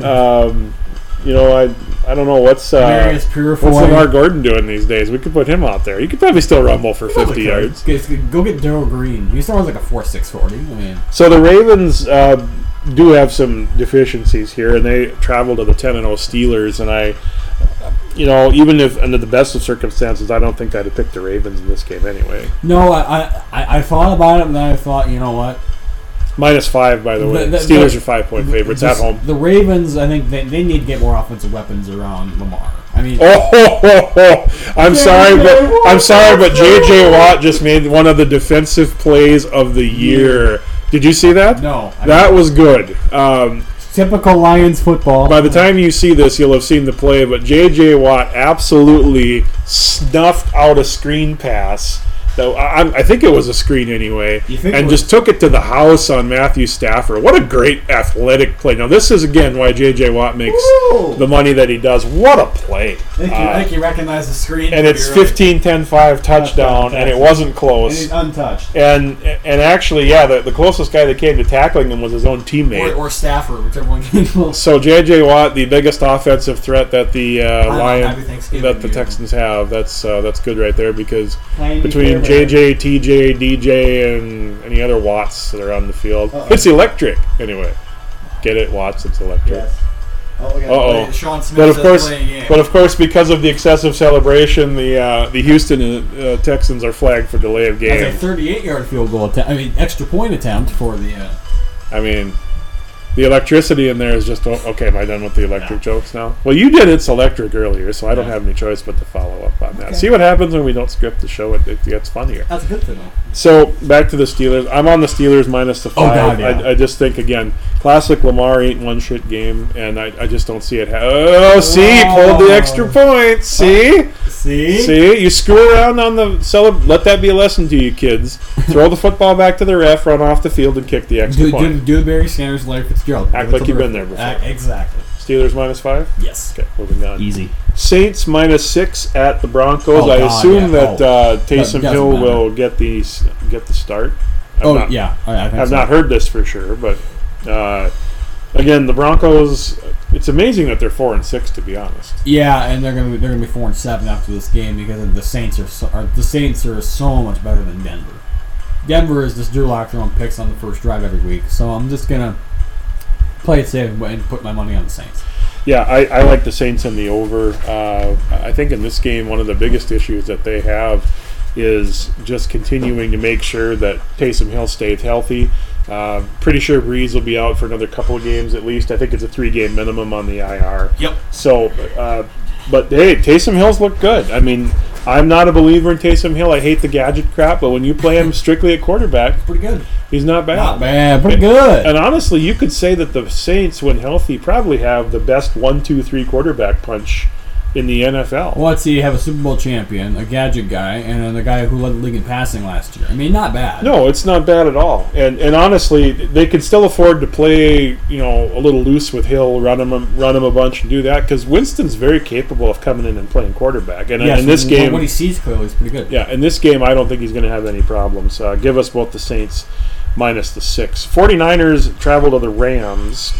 I don't know what's Marius Purifoy. what's Lamar Gordon doing these days. We could put him out there. He could probably still rumble for 50 yards. Go get Darryl Green. He still has like a 4.6 40. I mean, So the Ravens do have some deficiencies here, and they travel to the 10-0 Steelers. And even if under the best of circumstances, I don't think I'd have picked the Ravens in this game anyway. no, I thought about it, and then I thought, you know what? -5, by the way. Steelers are 5-point favorites at home. The Ravens, I think they need to get more offensive weapons around Lamar. I mean, I'm sorry, but J.J. Watt just made one of the defensive plays of the year. Did you see that? No. That was good. Typical Lions football. By the time you see this, you'll have seen the play, but J.J. Watt absolutely snuffed out a screen pass. I think it was a screen anyway, and just took it to the house on Matthew Stafford. What a great athletic play. Now, this is, again, why J.J. Watt makes the money that he does. What a play. I think you recognize the screen. And it's 15-10-5 touchdown, and it wasn't close. And he's untouched. And actually, the closest guy that came to tackling him was his own teammate. Or Stafford, whichever one came close. So J.J. Watt, the biggest offensive threat that the Texans have. That's good right there, because between J.J., T.J., D.J., and any other Watts that are on the field, it's electric. Anyway, get it, Watts? It's electric. Yes. Sean Smith but of course, because of the excessive celebration, the Houston Texans are flagged for delay of game. That's a 38-yard field goal attempt. I mean, extra point attempt for the. The electricity in there is just okay. Am I done with the electric jokes now? Well, you did It's Electric earlier, so I don't have any choice but to follow up on that. Okay. See what happens when we don't script the show? It gets funnier. That's a good thing, though. So back to the Steelers. I'm on the Steelers -5. Oh, God, yeah. I just think, again, classic Lamar ain't one shit game, and I just don't see it. He pulled the extra point. See, you screw around on the let that be a lesson to you, kids. Throw the football back to the ref, run off the field, and kick the extra point. Do the Barry Sanders, Larry Fitzgerald. Act like you've been there before. Exactly. Steelers -5. Yes. Okay, moving on. Easy. Saints -6 at the Broncos. Oh, I God, assume yeah. that Taysom That Hill doesn't matter. will get the start. I think I've so. not heard this for sure, but again, the Broncos. It's amazing that they're 4-6, to be honest. Yeah, and they're gonna be 4-7 after this game, because the Saints are so much better than Denver. Denver is just Drew Lock throwing picks on the first drive every week, so I'm just gonna play it safe and put my money on the Saints. Yeah, I like the Saints in the over. I think in this game, one of the biggest issues that they have is just continuing to make sure that Taysom Hill stays healthy. Pretty sure Breeze will be out for another couple of games at least. I think it's a 3-game minimum on the IR. Yep. So, but hey, Taysom Hill's looked good. I mean, I'm not a believer in Taysom Hill. I hate the gadget crap, but when you play him strictly at quarterback, Pretty good. he's not bad. Not bad. Pretty good. And honestly, you could say that the Saints, when healthy, probably have the best 1-2-3 quarterback punch in the NFL. Well, let's see. You have a Super Bowl champion, a gadget guy, and then the guy who led the league in passing last year. I mean, not bad. No, it's not bad at all. And honestly, they can still afford to play, a little loose with Hill, run him a bunch, and do that, because Winston's very capable of coming in and playing quarterback. And in this game, what he sees clearly is pretty good. Yeah, in this game, I don't think he's going to have any problems. Give us both the Saints -6. 49ers travel to the Rams.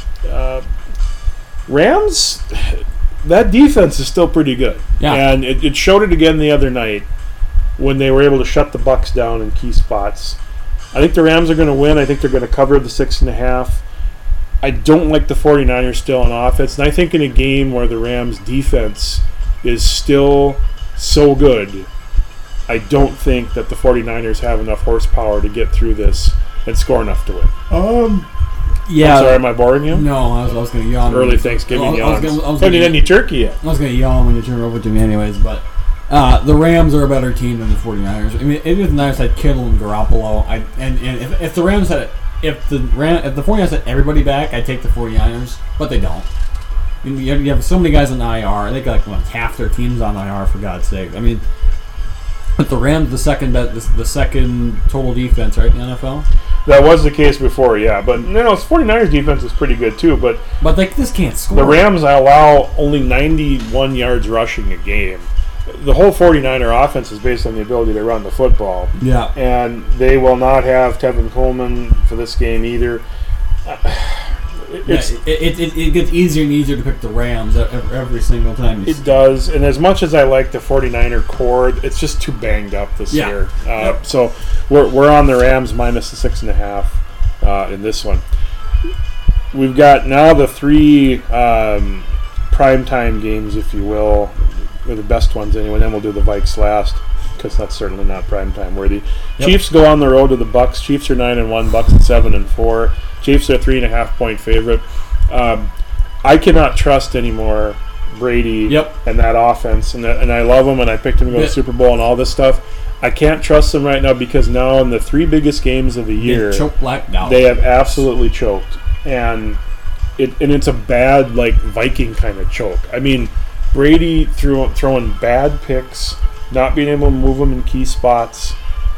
Rams. That defense is still pretty good. Yeah. And it showed it again the other night when they were able to shut the Bucs down in key spots. I think the Rams are going to win. I think they're going to cover the 6.5. I don't like the 49ers still on offense. And I think in a game where the Rams' defense is still so good, I don't think that the 49ers have enough horsepower to get through this and score enough to win. Yeah. I'm sorry, am I boring you? No, I was going to yawn. Early Thanksgiving yawns. Haven't gonna, eaten any turkey yet. I was going to yawn when you turn it over to me anyways, but the Rams are a better team than the 49ers. I mean, if the Niners had Kittle and Garoppolo, and if the Rams had if the 49ers had everybody back, I'd take the 49ers, but they don't. I mean, you have so many guys on IR. They got like half their teams on IR, for God's sake. I mean, but the Rams, the second total defense, right, in the NFL? That was the case before, yeah. But no, 49ers defense is pretty good too. But they just can't score. The Rams allow only 91 yards rushing a game. The whole 49er offense is based on the ability to run the football. Yeah. And they will not have Tevin Coleman for this game either. It gets easier and easier to pick the Rams every single time. It does. And as much as I like the 49er core, it's just too banged up this year. So we're on the Rams minus the 6.5 in this one. We've got now the 3 primetime games, if you will. They're the best ones anyway. Then we'll do the Vikes last because that's certainly not primetime worthy. Yep. Chiefs go on the road to the Bucks. Chiefs are 9-1. Bucks at 7-4. Chiefs are a 3.5-point favorite. I cannot trust anymore Brady and that offense, and I love him, and I picked him to go to the Super Bowl and all this stuff. I can't trust them right now because now in the 3 biggest games of the year, they have absolutely choked, and it's a bad like Viking kind of choke. I mean, Brady throwing bad picks, not being able to move them in key spots.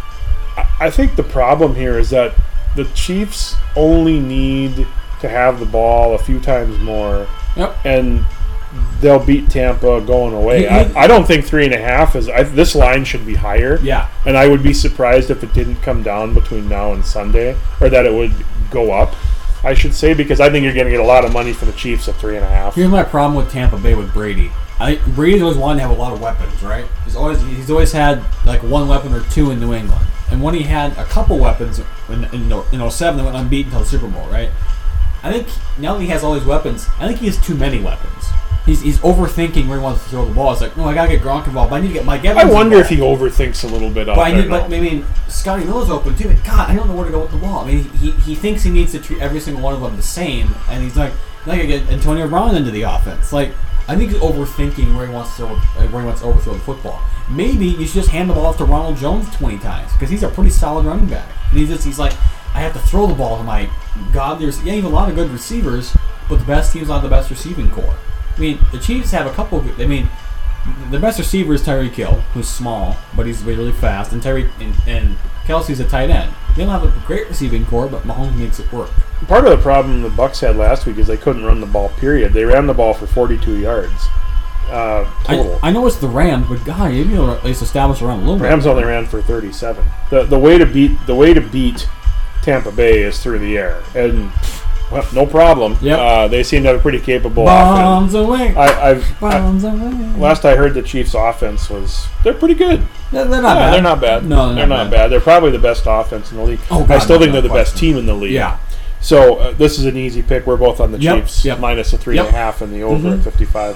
I think the problem here is that the Chiefs only need to have the ball a few times more, and they'll beat Tampa going away. I don't think 3.5 is. This line should be higher. Yeah, and I would be surprised if it didn't come down between now and Sunday, or that it would go up, I should say, because I think you're going to get a lot of money for the Chiefs at 3.5. Here's my problem with Tampa Bay with Brady. Brady's always wanted to have a lot of weapons, right? He's always had like 1 weapon or 2 in New England, and when he had a couple weapons in 07, they went unbeaten until the Super Bowl, right? I think now that he has all these weapons, I think he has too many weapons. He's overthinking where he wants to throw the ball. It's like, no, I gotta get Gronk involved. But I need to get Mike Evans. I wonder if he overthinks a little bit. But I mean, Scotty Miller's open too. But God, I don't know where to go with the ball. I mean, he thinks he needs to treat every single one of them the same, and he's like, I gotta get Antonio Brown into the offense. Like, I think he's overthinking where he wants to overthrow the football. Maybe you should just hand the ball off to Ronald Jones 20 times because he's a pretty solid running back. And he's like, I have to throw the ball to my God. You have a lot of good receivers, but the best team's not the best receiving core. I mean, the Chiefs have a couple. I mean, the best receiver is Tyreek Hill, who's small, but he's really fast, and and Kelsey's a tight end. They don't have a great receiving core, but Mahomes makes it work. Part of the problem the Bucs had last week is they couldn't run the ball, period. They ran the ball for 42 yards total. I know it's the Rams, but God, you know, at least establish around a little bit. Rams only ran for 37. The way to beat Tampa Bay is through the air, and well, no problem. Yep. They seem to have a pretty capable offense. Away. Bombs away. Last I heard, the Chiefs' offense they're pretty good. They're not bad. They're not bad. No, they're not bad. They're probably the best offense in the league. Oh, God, I still think they're the best team in the league. Yeah. So this is an easy pick. We're both on the Chiefs minus a 3.5 and the over at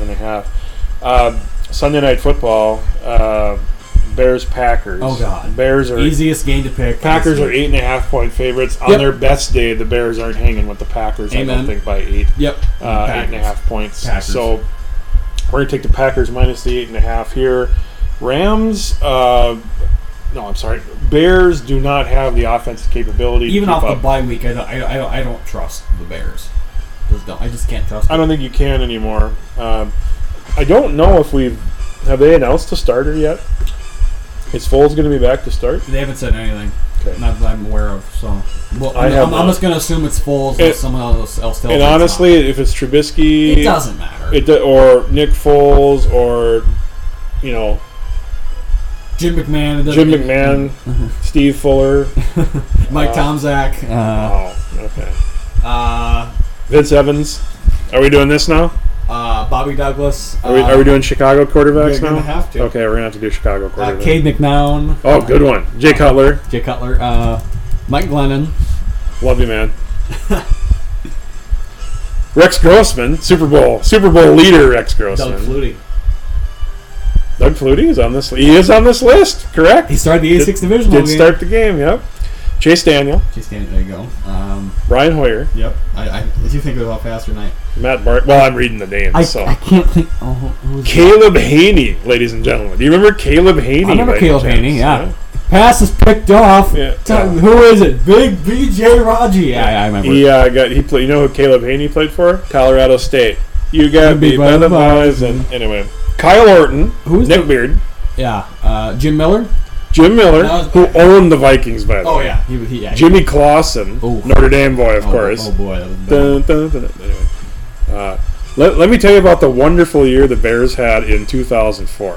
55.5. Sunday Night Football. Bears Packers. Oh God! Bears are easiest game to pick. Packers are 8.5-point favorites. On their best day, the Bears aren't hanging with the Packers. Amen. I don't think by 8. Yep. 8.5 points. Packers. So we're gonna take the Packers minus the 8.5 here. Rams. Bears do not have the offensive capability. Even to keep off up. the bye week, I don't trust the Bears. I just can't trust them. I don't think you can anymore. I don't know if have they announced a starter yet? Is Foles going to be back to start? They haven't said anything. Okay. Not that I'm aware of. So, I'm just going to assume it's Foles and someone else. And honestly, if it's Trubisky, it doesn't matter. Or Nick Foles, or Jim McMahon, Steve Fuller, Mike Tomczak. Okay. Vince Evans. Are we doing this now? Bobby Douglas. Are we doing Chicago quarterbacks now? We're going to have to. Okay, we're going to have to do Chicago quarterbacks. Cade McNown. Oh, good one. Jay Cutler. Mike Glennon. Love you, man. Rex Grossman, Super Bowl leader Rex Doug Grossman. Flutie. Doug Flutie is on this. He is on this list. Correct. He started the A6 divisional Did game. start the game. Yep. Chase Daniel, Just there you go. Brian Hoyer, Yep. As you think about faster than I. Matt Bart. Well, I'm reading the names. So I can't think. Oh, who was Caleb Haney, ladies and gentlemen. Do you remember Caleb Haney? I remember by any Caleb chance? Haney, yeah. Pass is picked off. Yeah. Who is it? Big BJ Raji. Yeah, I remember. He played. You know who Caleb Haney played for? Colorado State. You got beat by the boys. And anyway, Kyle Orton, Who's Nick the- Beard, Yeah. Jim Miller. Jim Miller, That was who bad. owned the Vikings by the Oh way. yeah. He Jimmy Clausen, Oh. Notre Dame boy, of course. Oh boy, that was bad. Dun, dun, dun. Anyway, let me tell you about the wonderful year the Bears had in 2004.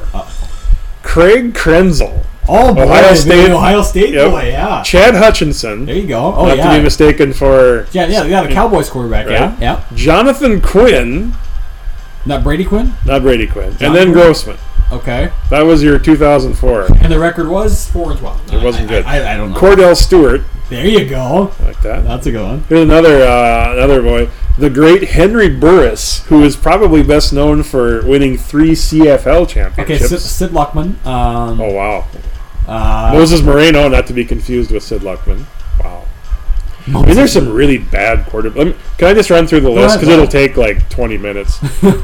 Craig Krenzel, Oh boy, Ohio State. Ohio State Yep. boy. Yeah. Chad Hutchinson, There you go. Oh not yeah. to be mistaken for Yeah, the Cowboys quarterback. Right. Yeah. Jonathan Quinn, Not Brady Quinn. not Brady Quinn, John and then Quinn? Grossman. Okay. That was your 2004. And the record was 4-12. It wasn't good. I don't know. Cordell Stewart, There you go. like that. That's a good one. Here's another boy, the great Henry Burris, who is probably best known for winning 3 CFL Okay, championships. Sid Luckman. Oh wow, Moses Moreno, not to be confused with Sid Luckman. Wow. I mean, there's some really bad quarterbacks. Can I just run through the list ahead, because go it'll ahead. take like 20 minutes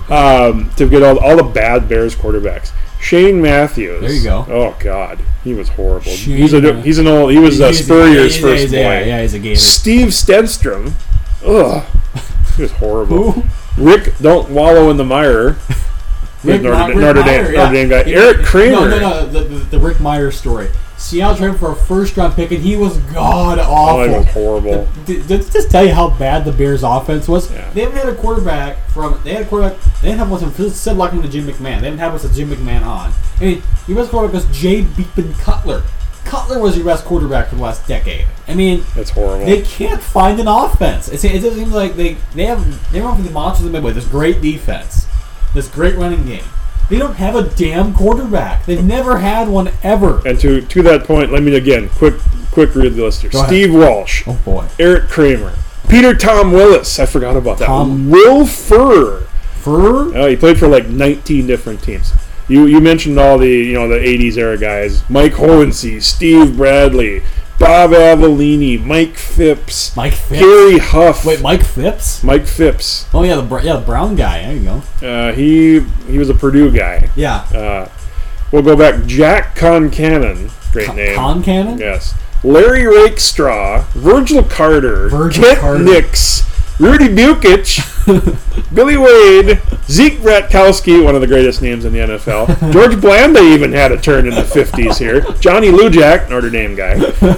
to get all the bad Bears quarterbacks. Shane Matthews. There you go. Oh God, he was horrible. Shane He was Spurrier's first boy. Yeah, he's a gator. Steve Stenstrom. Ugh, he was horrible. Who? Rick, don't wallow in the mire. Rick Notre Meyer, Dame guy. Yeah. Eric Kramer. No, the Rick Myers story. Seattle traded for a first-round pick, and he was god awful. Oh, he was horrible. Did this tell you how bad the Bears' offense was? Yeah. They haven't had a quarterback They didn't have one from Sid Luckman to Jim McMahon. They didn't have us a Jim McMahon on. I mean, your best quarterback was Jay Beekman Cutler. Cutler was your best quarterback for the last decade. I mean, That's horrible. they can't find an offense. It doesn't seem like they run for the monsters of the midway. This great defense, this great running game. They don't have a damn quarterback. They've never had one ever. And to that point, let me again quick read the list here. Go ahead. Steve Walsh, Oh boy, Eric Kramer, Peter Tom Willis. I forgot about that. Tom- Will Furr. Fur. Oh, he played for like 19 different teams. You mentioned all the the 80s era guys: Mike Hohensee, Steve Bradley, Bob Avellini, Mike Phipps, Mike Phipps. Gary Huff. Wait, Mike Phipps? Mike Phipps. Oh yeah, the brown guy. There you go. He was a Purdue guy. Yeah. We'll go back. Jack Concannon, great name. Concannon? Yes. Larry Rakestraw, Virgil Carter, Virgil Kent Carter. Nix, Rudy Bukic, Billy Wade, Zeke Bratkowski, one of the greatest names in the NFL. George Blanda even had a turn in the 50s here. Johnny Lujak, Notre Dame guy.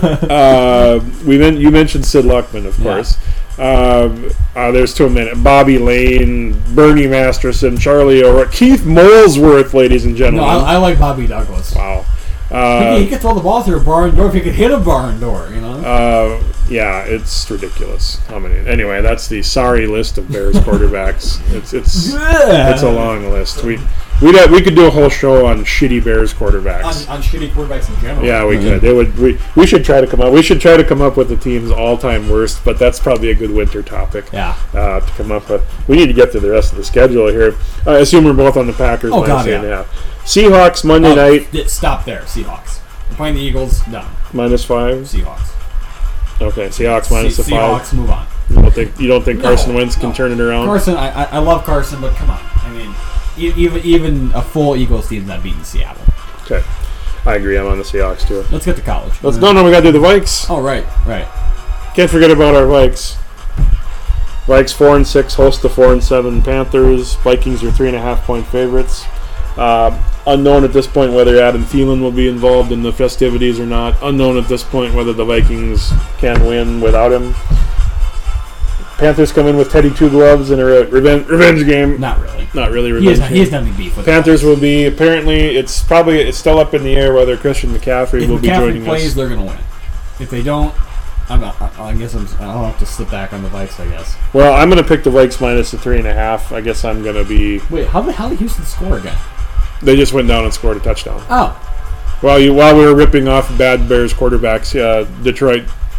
You mentioned Sid Luckman, of course. There's too many. Bobby Lane, Bernie Masterson, Charlie O'Rourke, Keith Molesworth, ladies and No, gentlemen. I like Bobby Douglas. Wow. He could throw the ball through a barn door if he could hit a barn door, you know? Yeah, it's ridiculous. How many? Anyway, that's the sorry list of Bears quarterbacks. It's a long list. We could do a whole show on shitty Bears quarterbacks. On shitty quarterbacks in general. Yeah, we could. We should try to come up. We should try to come up with the team's all-time worst. But that's probably a good winter topic. Yeah. To come up with. We need to get to the rest of the schedule here. I assume we're both on the Packers. Oh, minus God, 8.5. Seahawks Monday night Stop there, Seahawks. We're playing the Eagles, done. -5. Seahawks. Okay, Seahawks minus the 5. Seahawks, move on. You don't think Carson No, Wentz can no. turn it around? Carson, I love Carson, but come on. I mean, even a full Eagles team's not beating Seattle. Okay, I agree. I'm on the Seahawks too. Let's get to college. No, we gotta do the Vikes. Oh, right. Can't forget about our Vikes. Vikes 4-6 host the 4-7 Panthers. Vikings are 3.5-point favorites. Unknown at this point whether Adam Thielen will be involved in the festivities or not. Unknown at this point whether the Vikings can win without him. Panthers come in with Teddy Two Gloves in a revenge game. Not really. Not really He revenge. has done any beef with Panthers will be apparently. It's still up in the air whether Christian McCaffrey If will be McCaffrey joining plays, us. they're going to win. If they don't, I guess I'll have to slip back on the Vikes, I guess. Well, I'm going to pick the Vikes minus the 3.5. I guess I'm going to be. Wait, how did Houston score again? They just went down and scored a touchdown. Oh. While we were ripping off bad Bears quarterbacks, Detroit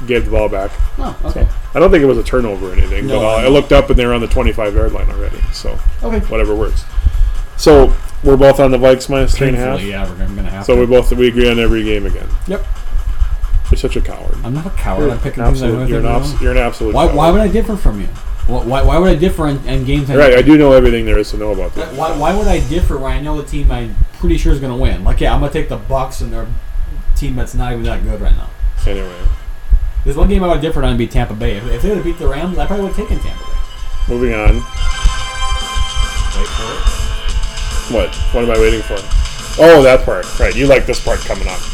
gave the ball back. Oh, okay. I don't think it was a turnover or anything, No, but I looked up and they were on the 25-yard line already. So Okay. whatever works. So we're both on the Vikes minus 3.5. Painfully, yeah, we're going to have So to. we agree on every game again. Yep. You're such a coward. I'm not a coward. I'm picking things I know You're an absolute Why coward. would I differ from you? Why would I differ in games? Right, I do know everything there is to know about this. Why would I differ when I know the team I'm pretty sure is going to win? Like, yeah, I'm going to take the Bucks and their team that's not even that good right now. Anyway, There's one game I would differ on would be Tampa Bay. If they would have beat the Rams, I probably would have taken Tampa Bay. moving on. Wait for it. What? What am I waiting for? Oh, that part. Right, you like this part coming up.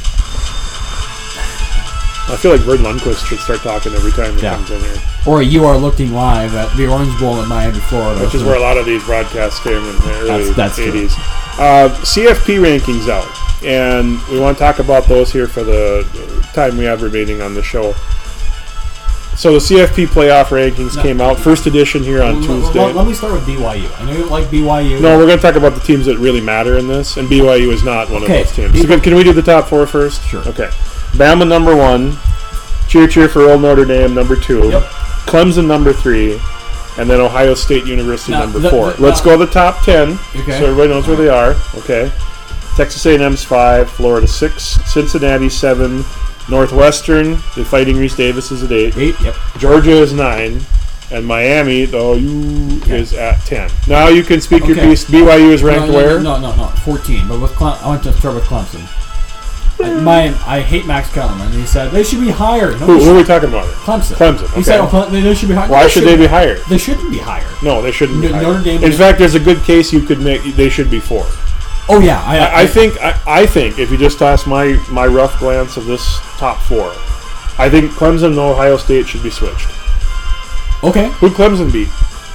I feel like Vern Lundquist should start talking every time he comes in here. Or you are looking live at the Orange Bowl in Miami, Florida. Which is where a lot of these broadcasts came in the early That's 80s. CFP rankings out. And we want to talk about those here for the time we have remaining on the show. So the CFP playoff rankings came out. First edition here on Tuesday. Let me start with BYU. I know you don't like BYU. No, we're going to talk about the teams that really matter in this. And BYU is not one of Okay. those teams. So can we do the top four first? Sure. Okay. Bama number 1. Cheer for old Notre Dame number 2. Yep. Clemson number 3. And then Ohio State University Now, number 4. Let's go the top 10 Okay. so everybody knows where they are. Okay. Texas A&M's 5. Florida 6. Cincinnati 7. Northwestern, the Fighting Reese Davis, is at 8. 8, yep. Georgia is 9. And Miami, the OU, is at 10. Now you can speak your Okay. piece. BYU is ranked where? No, 14. But with I want to start with Clemson. I hate Max Kellerman. He said they should be higher. No, Who are we talking about? Clemson. Clemson, He said they should be higher. Why should they be higher? They shouldn't be higher. No, they shouldn't be higher. Notre Dame. In fact, there's a good case you could make. They should be 4. Oh yeah, I think if you just toss my rough glance of this top 4, I think Clemson and Ohio State should be switched. Okay. Who'd Clemson beat?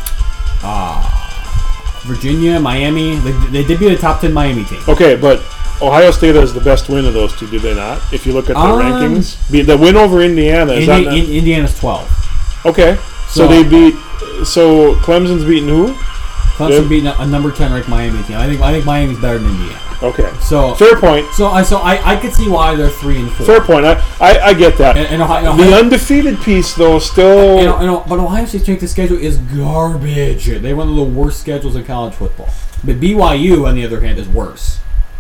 Virginia, Miami. They did beat a top 10 Miami team. Okay, but Ohio State has the best win of those two, do they not? If you look at the rankings, the win over Indiana is that not? Indiana's 12. Okay, so they beat. So Clemson's beaten who? Clemson beating a number 10 ranked Miami team. I think Miami's better than Indiana. Okay, So fair point. So I could see why they're 3 and 4. Fair point. I get that. And Ohio, the undefeated piece, though, still. But Ohio State's strength of schedule is garbage. They have one of the worst schedules in college football. But BYU, on the other hand, is worse.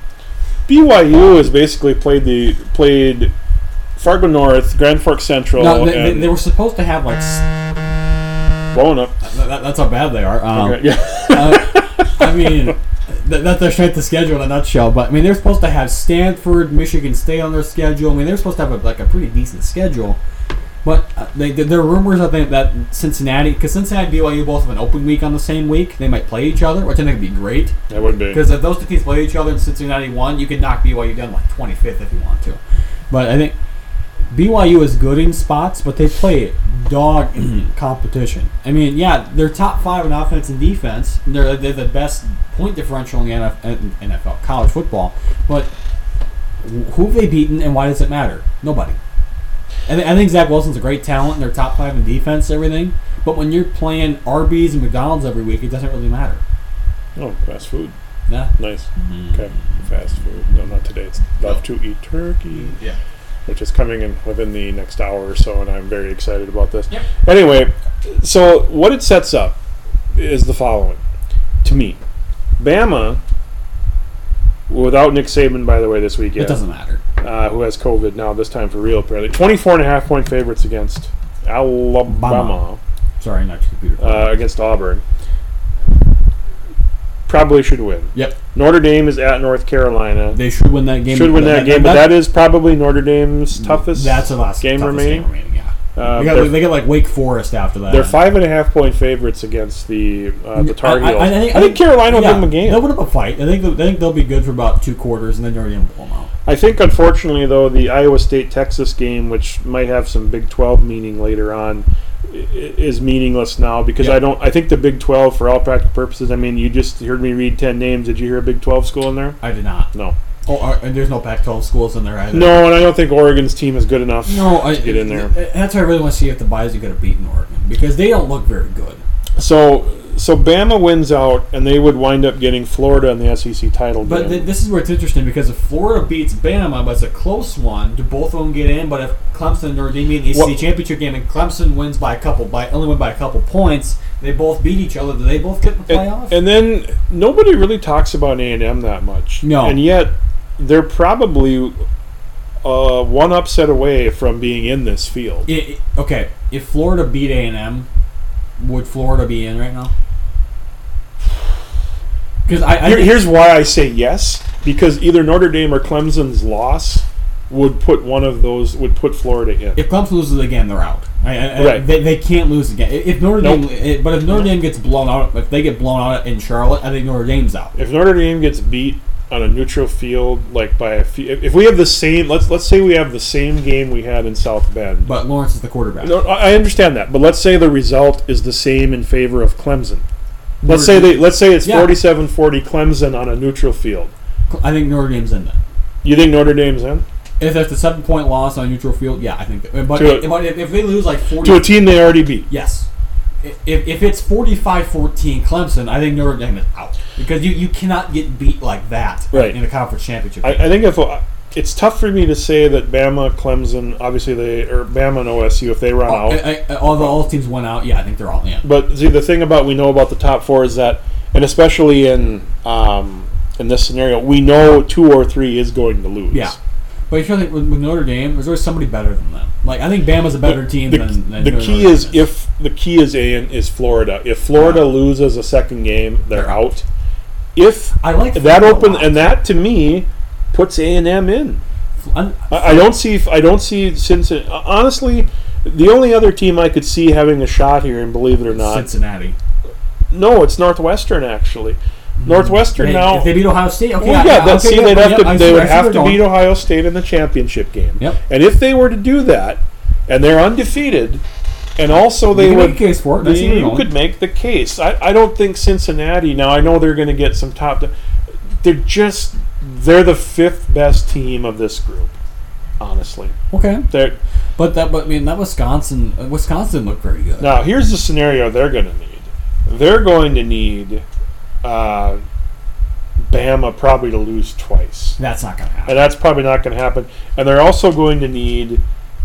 BYU has basically played Fargo North, Grand Forks Central. No, they were supposed to have like. Blowing up. That's how bad they are. Okay, yeah. I mean, that's their strength of schedule in a nutshell. But I mean, they're supposed to have Stanford, Michigan State on their schedule. I mean, they're supposed to have a pretty decent schedule. But there are rumors that Cincinnati, because Cincinnati and BYU both have an open week on the same week, they might play each other, which I think would be great. That would be. Because if those two teams play each other and Cincinnati won, you could knock BYU down like 25th if you want to. But I think BYU is good in spots, but they play dog competition. I mean, yeah, they're top 5 in offense and defense. They're the best point differential in the NFL, college football. But who have they beaten, and why does it matter? Nobody. I think Zach Wilson's a great talent, and they're top 5 in defense, everything. But when you're playing Arby's and McDonald's every week, it doesn't really matter. Oh, fast food. Yeah. Nice. Okay, fast food. No, not today. It's love to eat turkey. Yeah. Which is coming in within the next hour or so, and I'm very excited about this. Yep. Anyway, so what it sets up is the following. To me, Bama, without Nick Saban, by the way, this weekend. It doesn't matter. Who has COVID now, this time for real, apparently. 24.5-point favorites against Alabama. Sorry, not computer. Against Auburn. Probably should win. Yep. Notre Dame is at North Carolina. They should win that game. Should win that game, but that is probably Notre Dame's toughest game remaining. Yeah. They get like Wake Forest after that. They're 5.5-point favorites against the Tar Heels. I think Carolina will give them a game. They'll put up a fight. I think they'll be good for about 2 quarters, and then Notre Dame will blow them out. I think, unfortunately, though, the Iowa State-Texas game, which might have some Big 12 meaning later on, is meaningless now because I think the Big 12, for all practical purposes, I mean, you just heard me read 10 names. Did you hear a Big 12 school in there? I did not. No. Oh, and there's no Pac-12 schools in there either. No, and I don't think Oregon's team is good enough to get in there. That's why I really want to see if the Bison could have beaten Oregon because they don't look very good. So So Bama wins out, and they would wind up getting Florida in the SEC title game. But this is where it's interesting because if Florida beats Bama, but it's a close one, do both of them get in? But if Clemson and Notre Dame meet in the ACC championship game and Clemson wins only win by a couple points, they both beat each other. Do they both get in the playoff? And then nobody really talks about A&M that much. No. And yet they're probably one upset away from being in this field. Okay, if Florida beat A&M, would Florida be in right now? Because here's why I say yes. Because either Notre Dame or Clemson's loss would put Florida in. If Clemson loses again, they're out. Right. They can't lose again. If Notre Dame gets blown out, if they get blown out in Charlotte, I think Notre Dame's out. If Notre Dame gets beat on a neutral field, like by a few, if we have the same, let's say we have the same game we had in South Bend, but Lawrence is the quarterback. No, I understand that, but let's say the result is the same in favor of Clemson. Let's say it's 47-40 Clemson on a neutral field. I think Notre Dame's in then. You think Notre Dame's in? If it's a 7-point loss on a neutral field, yeah, I think. But if they lose like 40 to a team they already beat, yes. If it's 45-14 Clemson, I think Notre Dame is out because you cannot get beat like that in a conference championship. I think it's tough for me to say that Bama, Clemson, obviously Bama and OSU, if they run out. Although all teams went out, yeah, I think they're all in. But see, the thing we know about the top four is that, and especially in this scenario, we know 2 or 3 is going to lose. Yeah. But you think with Notre Dame, there's always somebody better than them. Like I think Bama's a better team than the key is is Florida. If Florida loses a second game, they're out. If I like that open, and that to me puts A&M in. I don't see Cincinnati. Honestly, the only other team I could see having a shot here, and believe it or not, Cincinnati. No, it's Northwestern actually. Northwestern now. If they beat Ohio State, okay. They would have to beat Ohio State in the championship game. Yep. And if they were to do that, and they're undefeated, and also they would, make a case for it. You could make the case. I don't think Cincinnati. Now I know they're going to get some top. They're the 5th best team of this group. Honestly. Okay. That Wisconsin looked very good. Now here's the scenario they're going to need. They're going to need Bama probably to lose twice. That's not going to happen. And that's probably not going to happen. And they're also going to need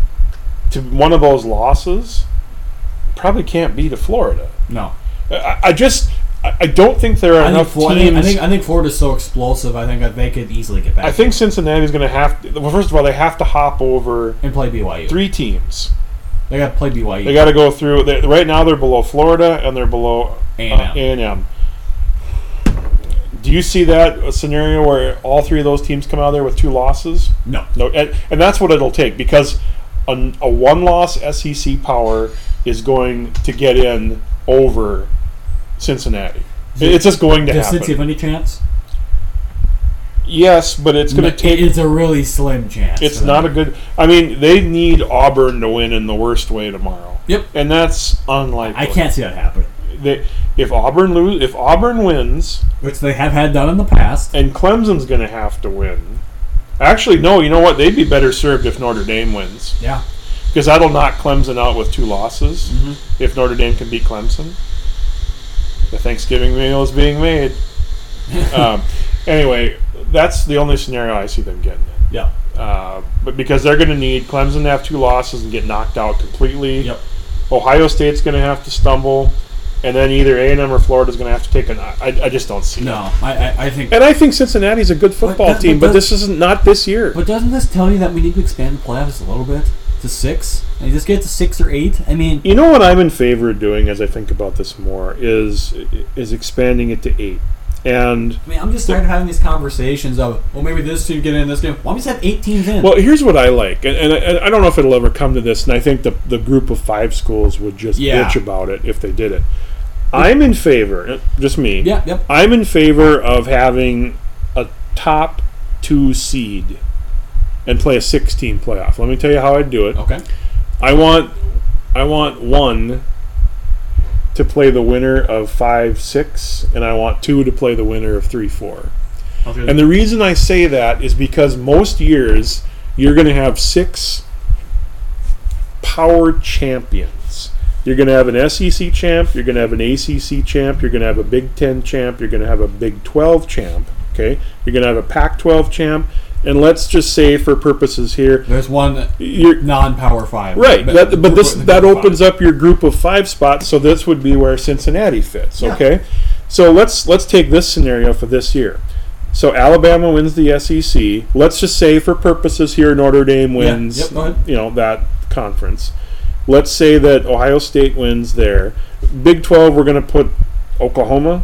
one of those losses probably can't be to Florida. No. I don't think there are enough teams. I think Florida's so explosive. I think that they could easily get back. I think Cincinnati's going to have to. Well, first of all, they have to hop over and play BYU. 3 teams. They got to play BYU. They got to go through. Right now, they're below Florida and they're below A&M. Do you see that scenario where all 3 of those teams come out of there with 2 losses? No. And that's what it'll take because a 1-loss SEC power is going to get in over Cincinnati. It's just going to happen. Does Cincy have any chance? Yes, but it's going to take. It's a really slim chance. It's not a good. I mean, they need Auburn to win in the worst way tomorrow. Yep. And that's unlikely. I can't see that happen. If Auburn wins, which they have had done in the past, and Clemson's going to have to win. Actually, no. You know what? They'd be better served if Notre Dame wins. Yeah. Because that'll knock Clemson out with 2 losses. Mm-hmm. If Notre Dame can beat Clemson, the Thanksgiving meal is being made. Anyway, that's the only scenario I see them getting in. Yeah. But because they're going to need Clemson to have 2 losses and get knocked out completely. Yep. Ohio State's going to have to stumble. And then either A&M or Florida's going to have to take I just don't see it. No, I think... And I think Cincinnati's a good football team, but this isn't not this year. But doesn't this tell you that we need to expand the playoffs a little bit to 6? And just get to 6 or 8? I mean... You know what I'm in favor of doing as I think about this more is expanding it to 8. And I mean, I'm just tired of having these conversations of, well, maybe this team get in this game. Why don't we just have 8 teams in? Well, here's what I like, and I don't know if it'll ever come to this, and I think the group of 5 schools would just bitch about it if they did it. I'm in favor, just me. Yeah, yep. I'm in favor of having a top 2 seed and play a 6-team playoff. Let me tell you how I'd do it. Okay. I want 1 to play the winner of 5-6, and I want 2 to play the winner of 3-4. Okay. And the reason I say that is because most years you're going to have 6 power champions. You're going to have an SEC champ. You're going to have an ACC champ. You're going to have a Big Ten champ. You're going to have a Big 12 champ. Okay, you're going to have a Pac-12 champ. And let's just say, for purposes here, there's one you're non-Power 5. Right, that opens up your group of 5 spots. So this would be where Cincinnati fits. Yeah. Okay, so let's take this scenario for this year. So Alabama wins the SEC. Let's just say, for purposes here, Notre Dame wins. Yep, go ahead. That conference. Let's say that Ohio State wins there. Big 12, we're going to put Oklahoma.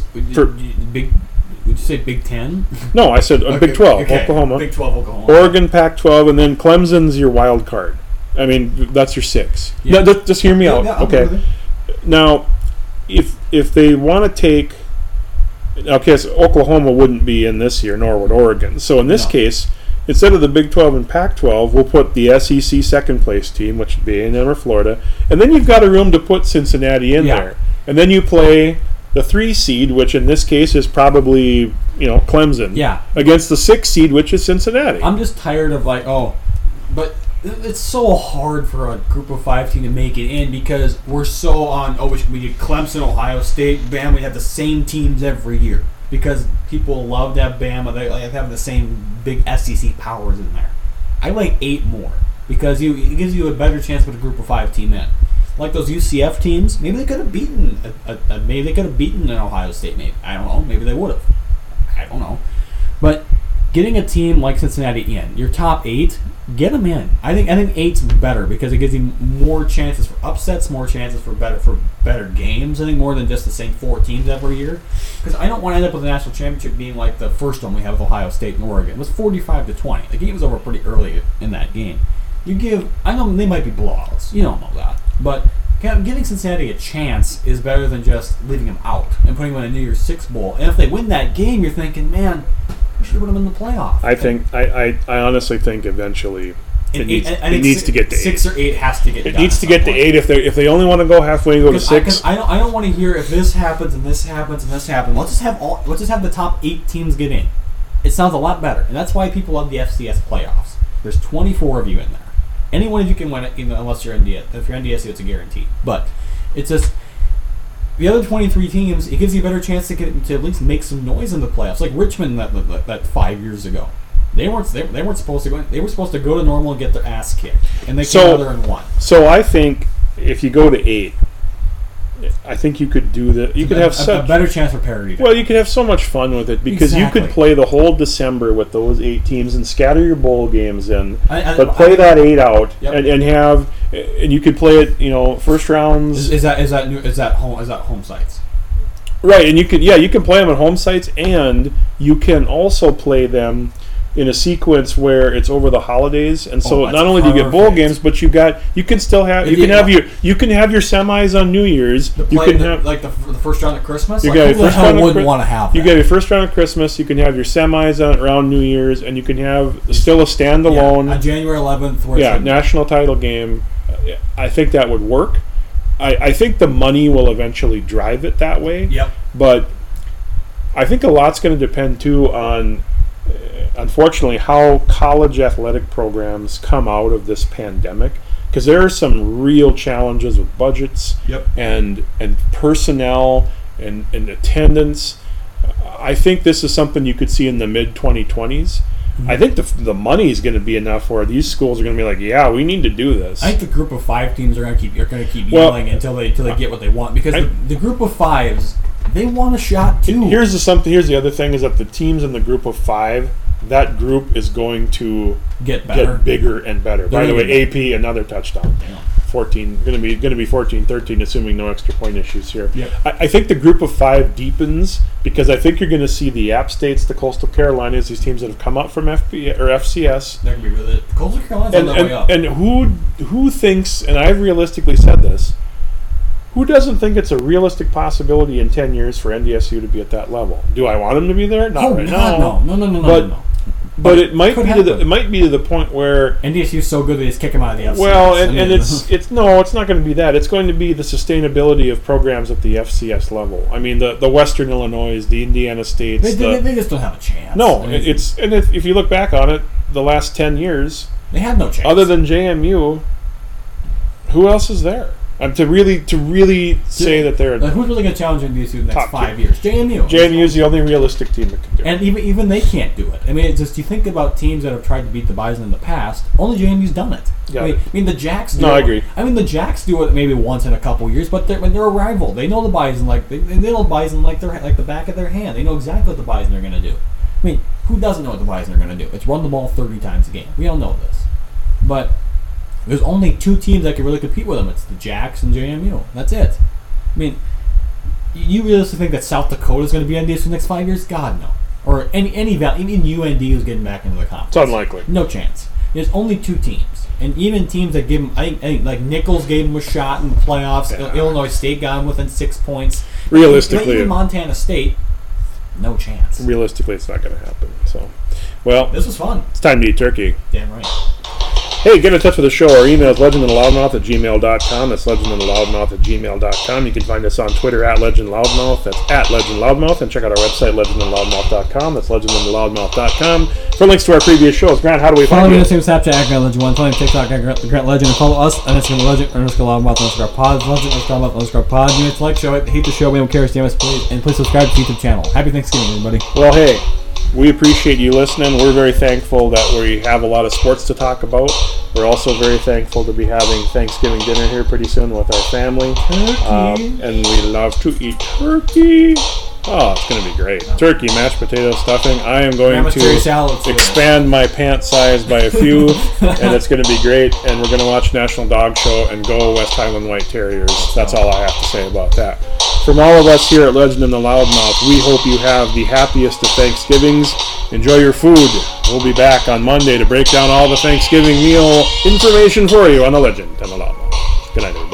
Would you say Big 10? No, I said Big 12, okay. Oklahoma. Big 12, Oklahoma. Oregon, Pac-12, and then Clemson's your wild card. I mean, that's your 6. Yeah. No, just hear me out. Yeah, okay. Now, if they want to take... Okay, so Oklahoma wouldn't be in this year, nor would Oregon. So in this case, instead of the Big 12 and Pac-12, we'll put the SEC second-place team, which would be A&M or Florida. And then you've got a room to put Cincinnati in there. And then you play... the 3 seed, which in this case is probably, Clemson. Yeah. Against the 6 seed, which is Cincinnati. I'm just tired of but it's so hard for a group of 5 team to make it in because we're so on, we did Clemson, Ohio State, Bama, we have the same teams every year because people love to have Bama, they like having the same big SEC powers in there. I like 8 more because it gives you a better chance to put a group of 5 team in. Like those UCF teams, maybe they could have beaten an Ohio State. Maybe I don't know. Maybe they would have. I don't know. But getting a team like Cincinnati in your top 8, get them in. I think 8's better because it gives you more chances for upsets, more chances for better games. I think more than just the same 4 teams every year. Because I don't want to end up with a national championship being like the first one we have with Ohio State and Oregon. It was 45-20. The game was over pretty early in that game. I know they might be blowouts. You don't know that. But giving Cincinnati a chance is better than just leaving them out and putting them in a New Year's Six bowl. And if they win that game, you're thinking, man, we should put them in the playoff. I honestly think eventually it needs to get to 8. 6 or 8 has to get. It needs to get to 8 if they only want to go halfway and go to 6. I don't want to hear if this happens and this happens and this happens. Let's just have the top 8 teams get in. It sounds a lot better, and that's why people love the FCS playoffs. There's 24 of you in there. Any one of you can win it, unless you're NDSU. If you're NDSU, it's a guarantee. But it's just the other 23 teams. It gives you a better chance to at least make some noise in the playoffs. Like Richmond that 5 years ago, they weren't supposed to go in. They were supposed to go to normal and get their ass kicked, and they came out there and won. So I think if you go to 8, I think you could do that. You could have a better chance for parity. Well, you could have so much fun with it because you could play the whole December with those 8 teams and scatter your bowl games in, but play that 8 out and you could play it. First rounds. Is that home sites? Right, and you can play them at home sites, and you can also play them in a sequence where it's over the holidays, and so not only do you get bowl games, but you can have your semis on New Year's. You can have the first round at Christmas. You wouldn't want to have that? You get your first round at Christmas. You can have your semis around New Year's, and you can have still a standalone on January 11th. National title game. I think that would work. I think the money will eventually drive it that way. Yep. But I think a lot's going to depend too on. Unfortunately, how college athletic programs come out of this pandemic, because there are some real challenges with budgets and personnel and attendance. I think this is something you could see in the mid-2020s. Mm-hmm. I think the money is going to be enough where these schools are going to be like, yeah, we need to do this. I think the group of 5 teams are going to keep yelling until they get what they want, because the group of 5s, they want a shot too. Here's the other thing is that the teams in the group of 5. That group is going to get bigger and better. By the way, AP another touchdown. Yeah. 14 going to be 14-13, assuming no extra point issues here. Yep. I think the group of 5 deepens because I think you're going to see the App States, the Coastal Carolinas, these teams that have come up from FCS. They're going to be really Coastal Carolinas on their way up. And who thinks? And I've realistically said this. Who doesn't think it's a realistic possibility in 10 years for NDSU to be at that level? Do I want them to be there? Not right now. No. But it might be to the point where NDSU is so good they just kick them out of the FCS. Well, it's not going to be that. It's going to be the sustainability of programs at the FCS level. I mean, the Western Illinois, the Indiana States. They just don't have a chance. No, if you look back on it, the last 10 years, they had no chance. Other than JMU, who else is there? To really say that they're who's really going to challenge NDSU in the next Top 5 team. years? JMU. JMU is the only realistic team that can do it. And even they can't do it. I mean, it's just you think about teams that have tried to beat the Bison in the past. Only JMU's done it. I mean, the Jacks. No, I agree. I mean, the Jacks do it maybe once in a couple years, but they're a rival. They know the Bison like they know the Bison like the back of their hand. They know exactly what the Bison are going to do. I mean, who doesn't know what the Bison are going to do? It's run the ball 30 times a game. We all know this, but there's only 2 teams that can really compete with them. It's the Jacks and JMU. That's it. I mean, you really think that South Dakota is going to be NDSU for the next 5 years? God, no. Or any even UND who's getting back into the conference. It's unlikely. No chance. There's only 2 teams. And even teams that give them, I think like Nichols gave them a shot in the playoffs. Yeah. Illinois State got them within 6 points. Realistically. Even Montana State, no chance. Realistically, it's not going to happen. So, well, This was fun. it's time to eat turkey. Damn right. Hey, get in touch with the show. Our email is legendandtheloudmouth@gmail.com. That's legendandtheloudmouth@gmail.com. You can find us on Twitter at legendloudmouth. That's at legendloudmouth. And check out our website, legendandtheloudmouth.com. That's legendandtheloudmouth.com. For links to our previous shows. Grant, how do we Follow find me you? on Instagram, Snapchat, @GrantLegend1. Follow me on TikTok, @Grant Legend. And follow us on Instagram, Legend_Loudmouth_Pod. Legend_Loudmouth_Pod. You know, like show it, hate the show, we don't care. Stay with us, please. And please subscribe to the YouTube channel. Happy Thanksgiving, everybody. Well, hey, we appreciate you listening. We're very thankful that we have a lot of sports to talk about. We're also very thankful to be having Thanksgiving dinner here pretty soon with our family. Turkey. And we love to eat turkey. Oh, it's going to be great. Turkey, mashed potato stuffing. I am going Grandma's cherry to salad, too. expand my pant size by a few, and it's going to be great. And we're going to watch National Dog Show and go West Highland White Terriers. That's all I have to say about that. From all of us here at Legend and the Loudmouth, we hope you have the happiest of Thanksgivings. Enjoy your food. We'll be back on Monday to break down all the Thanksgiving meal information for you on the Legend and the Loudmouth. Good night, everybody.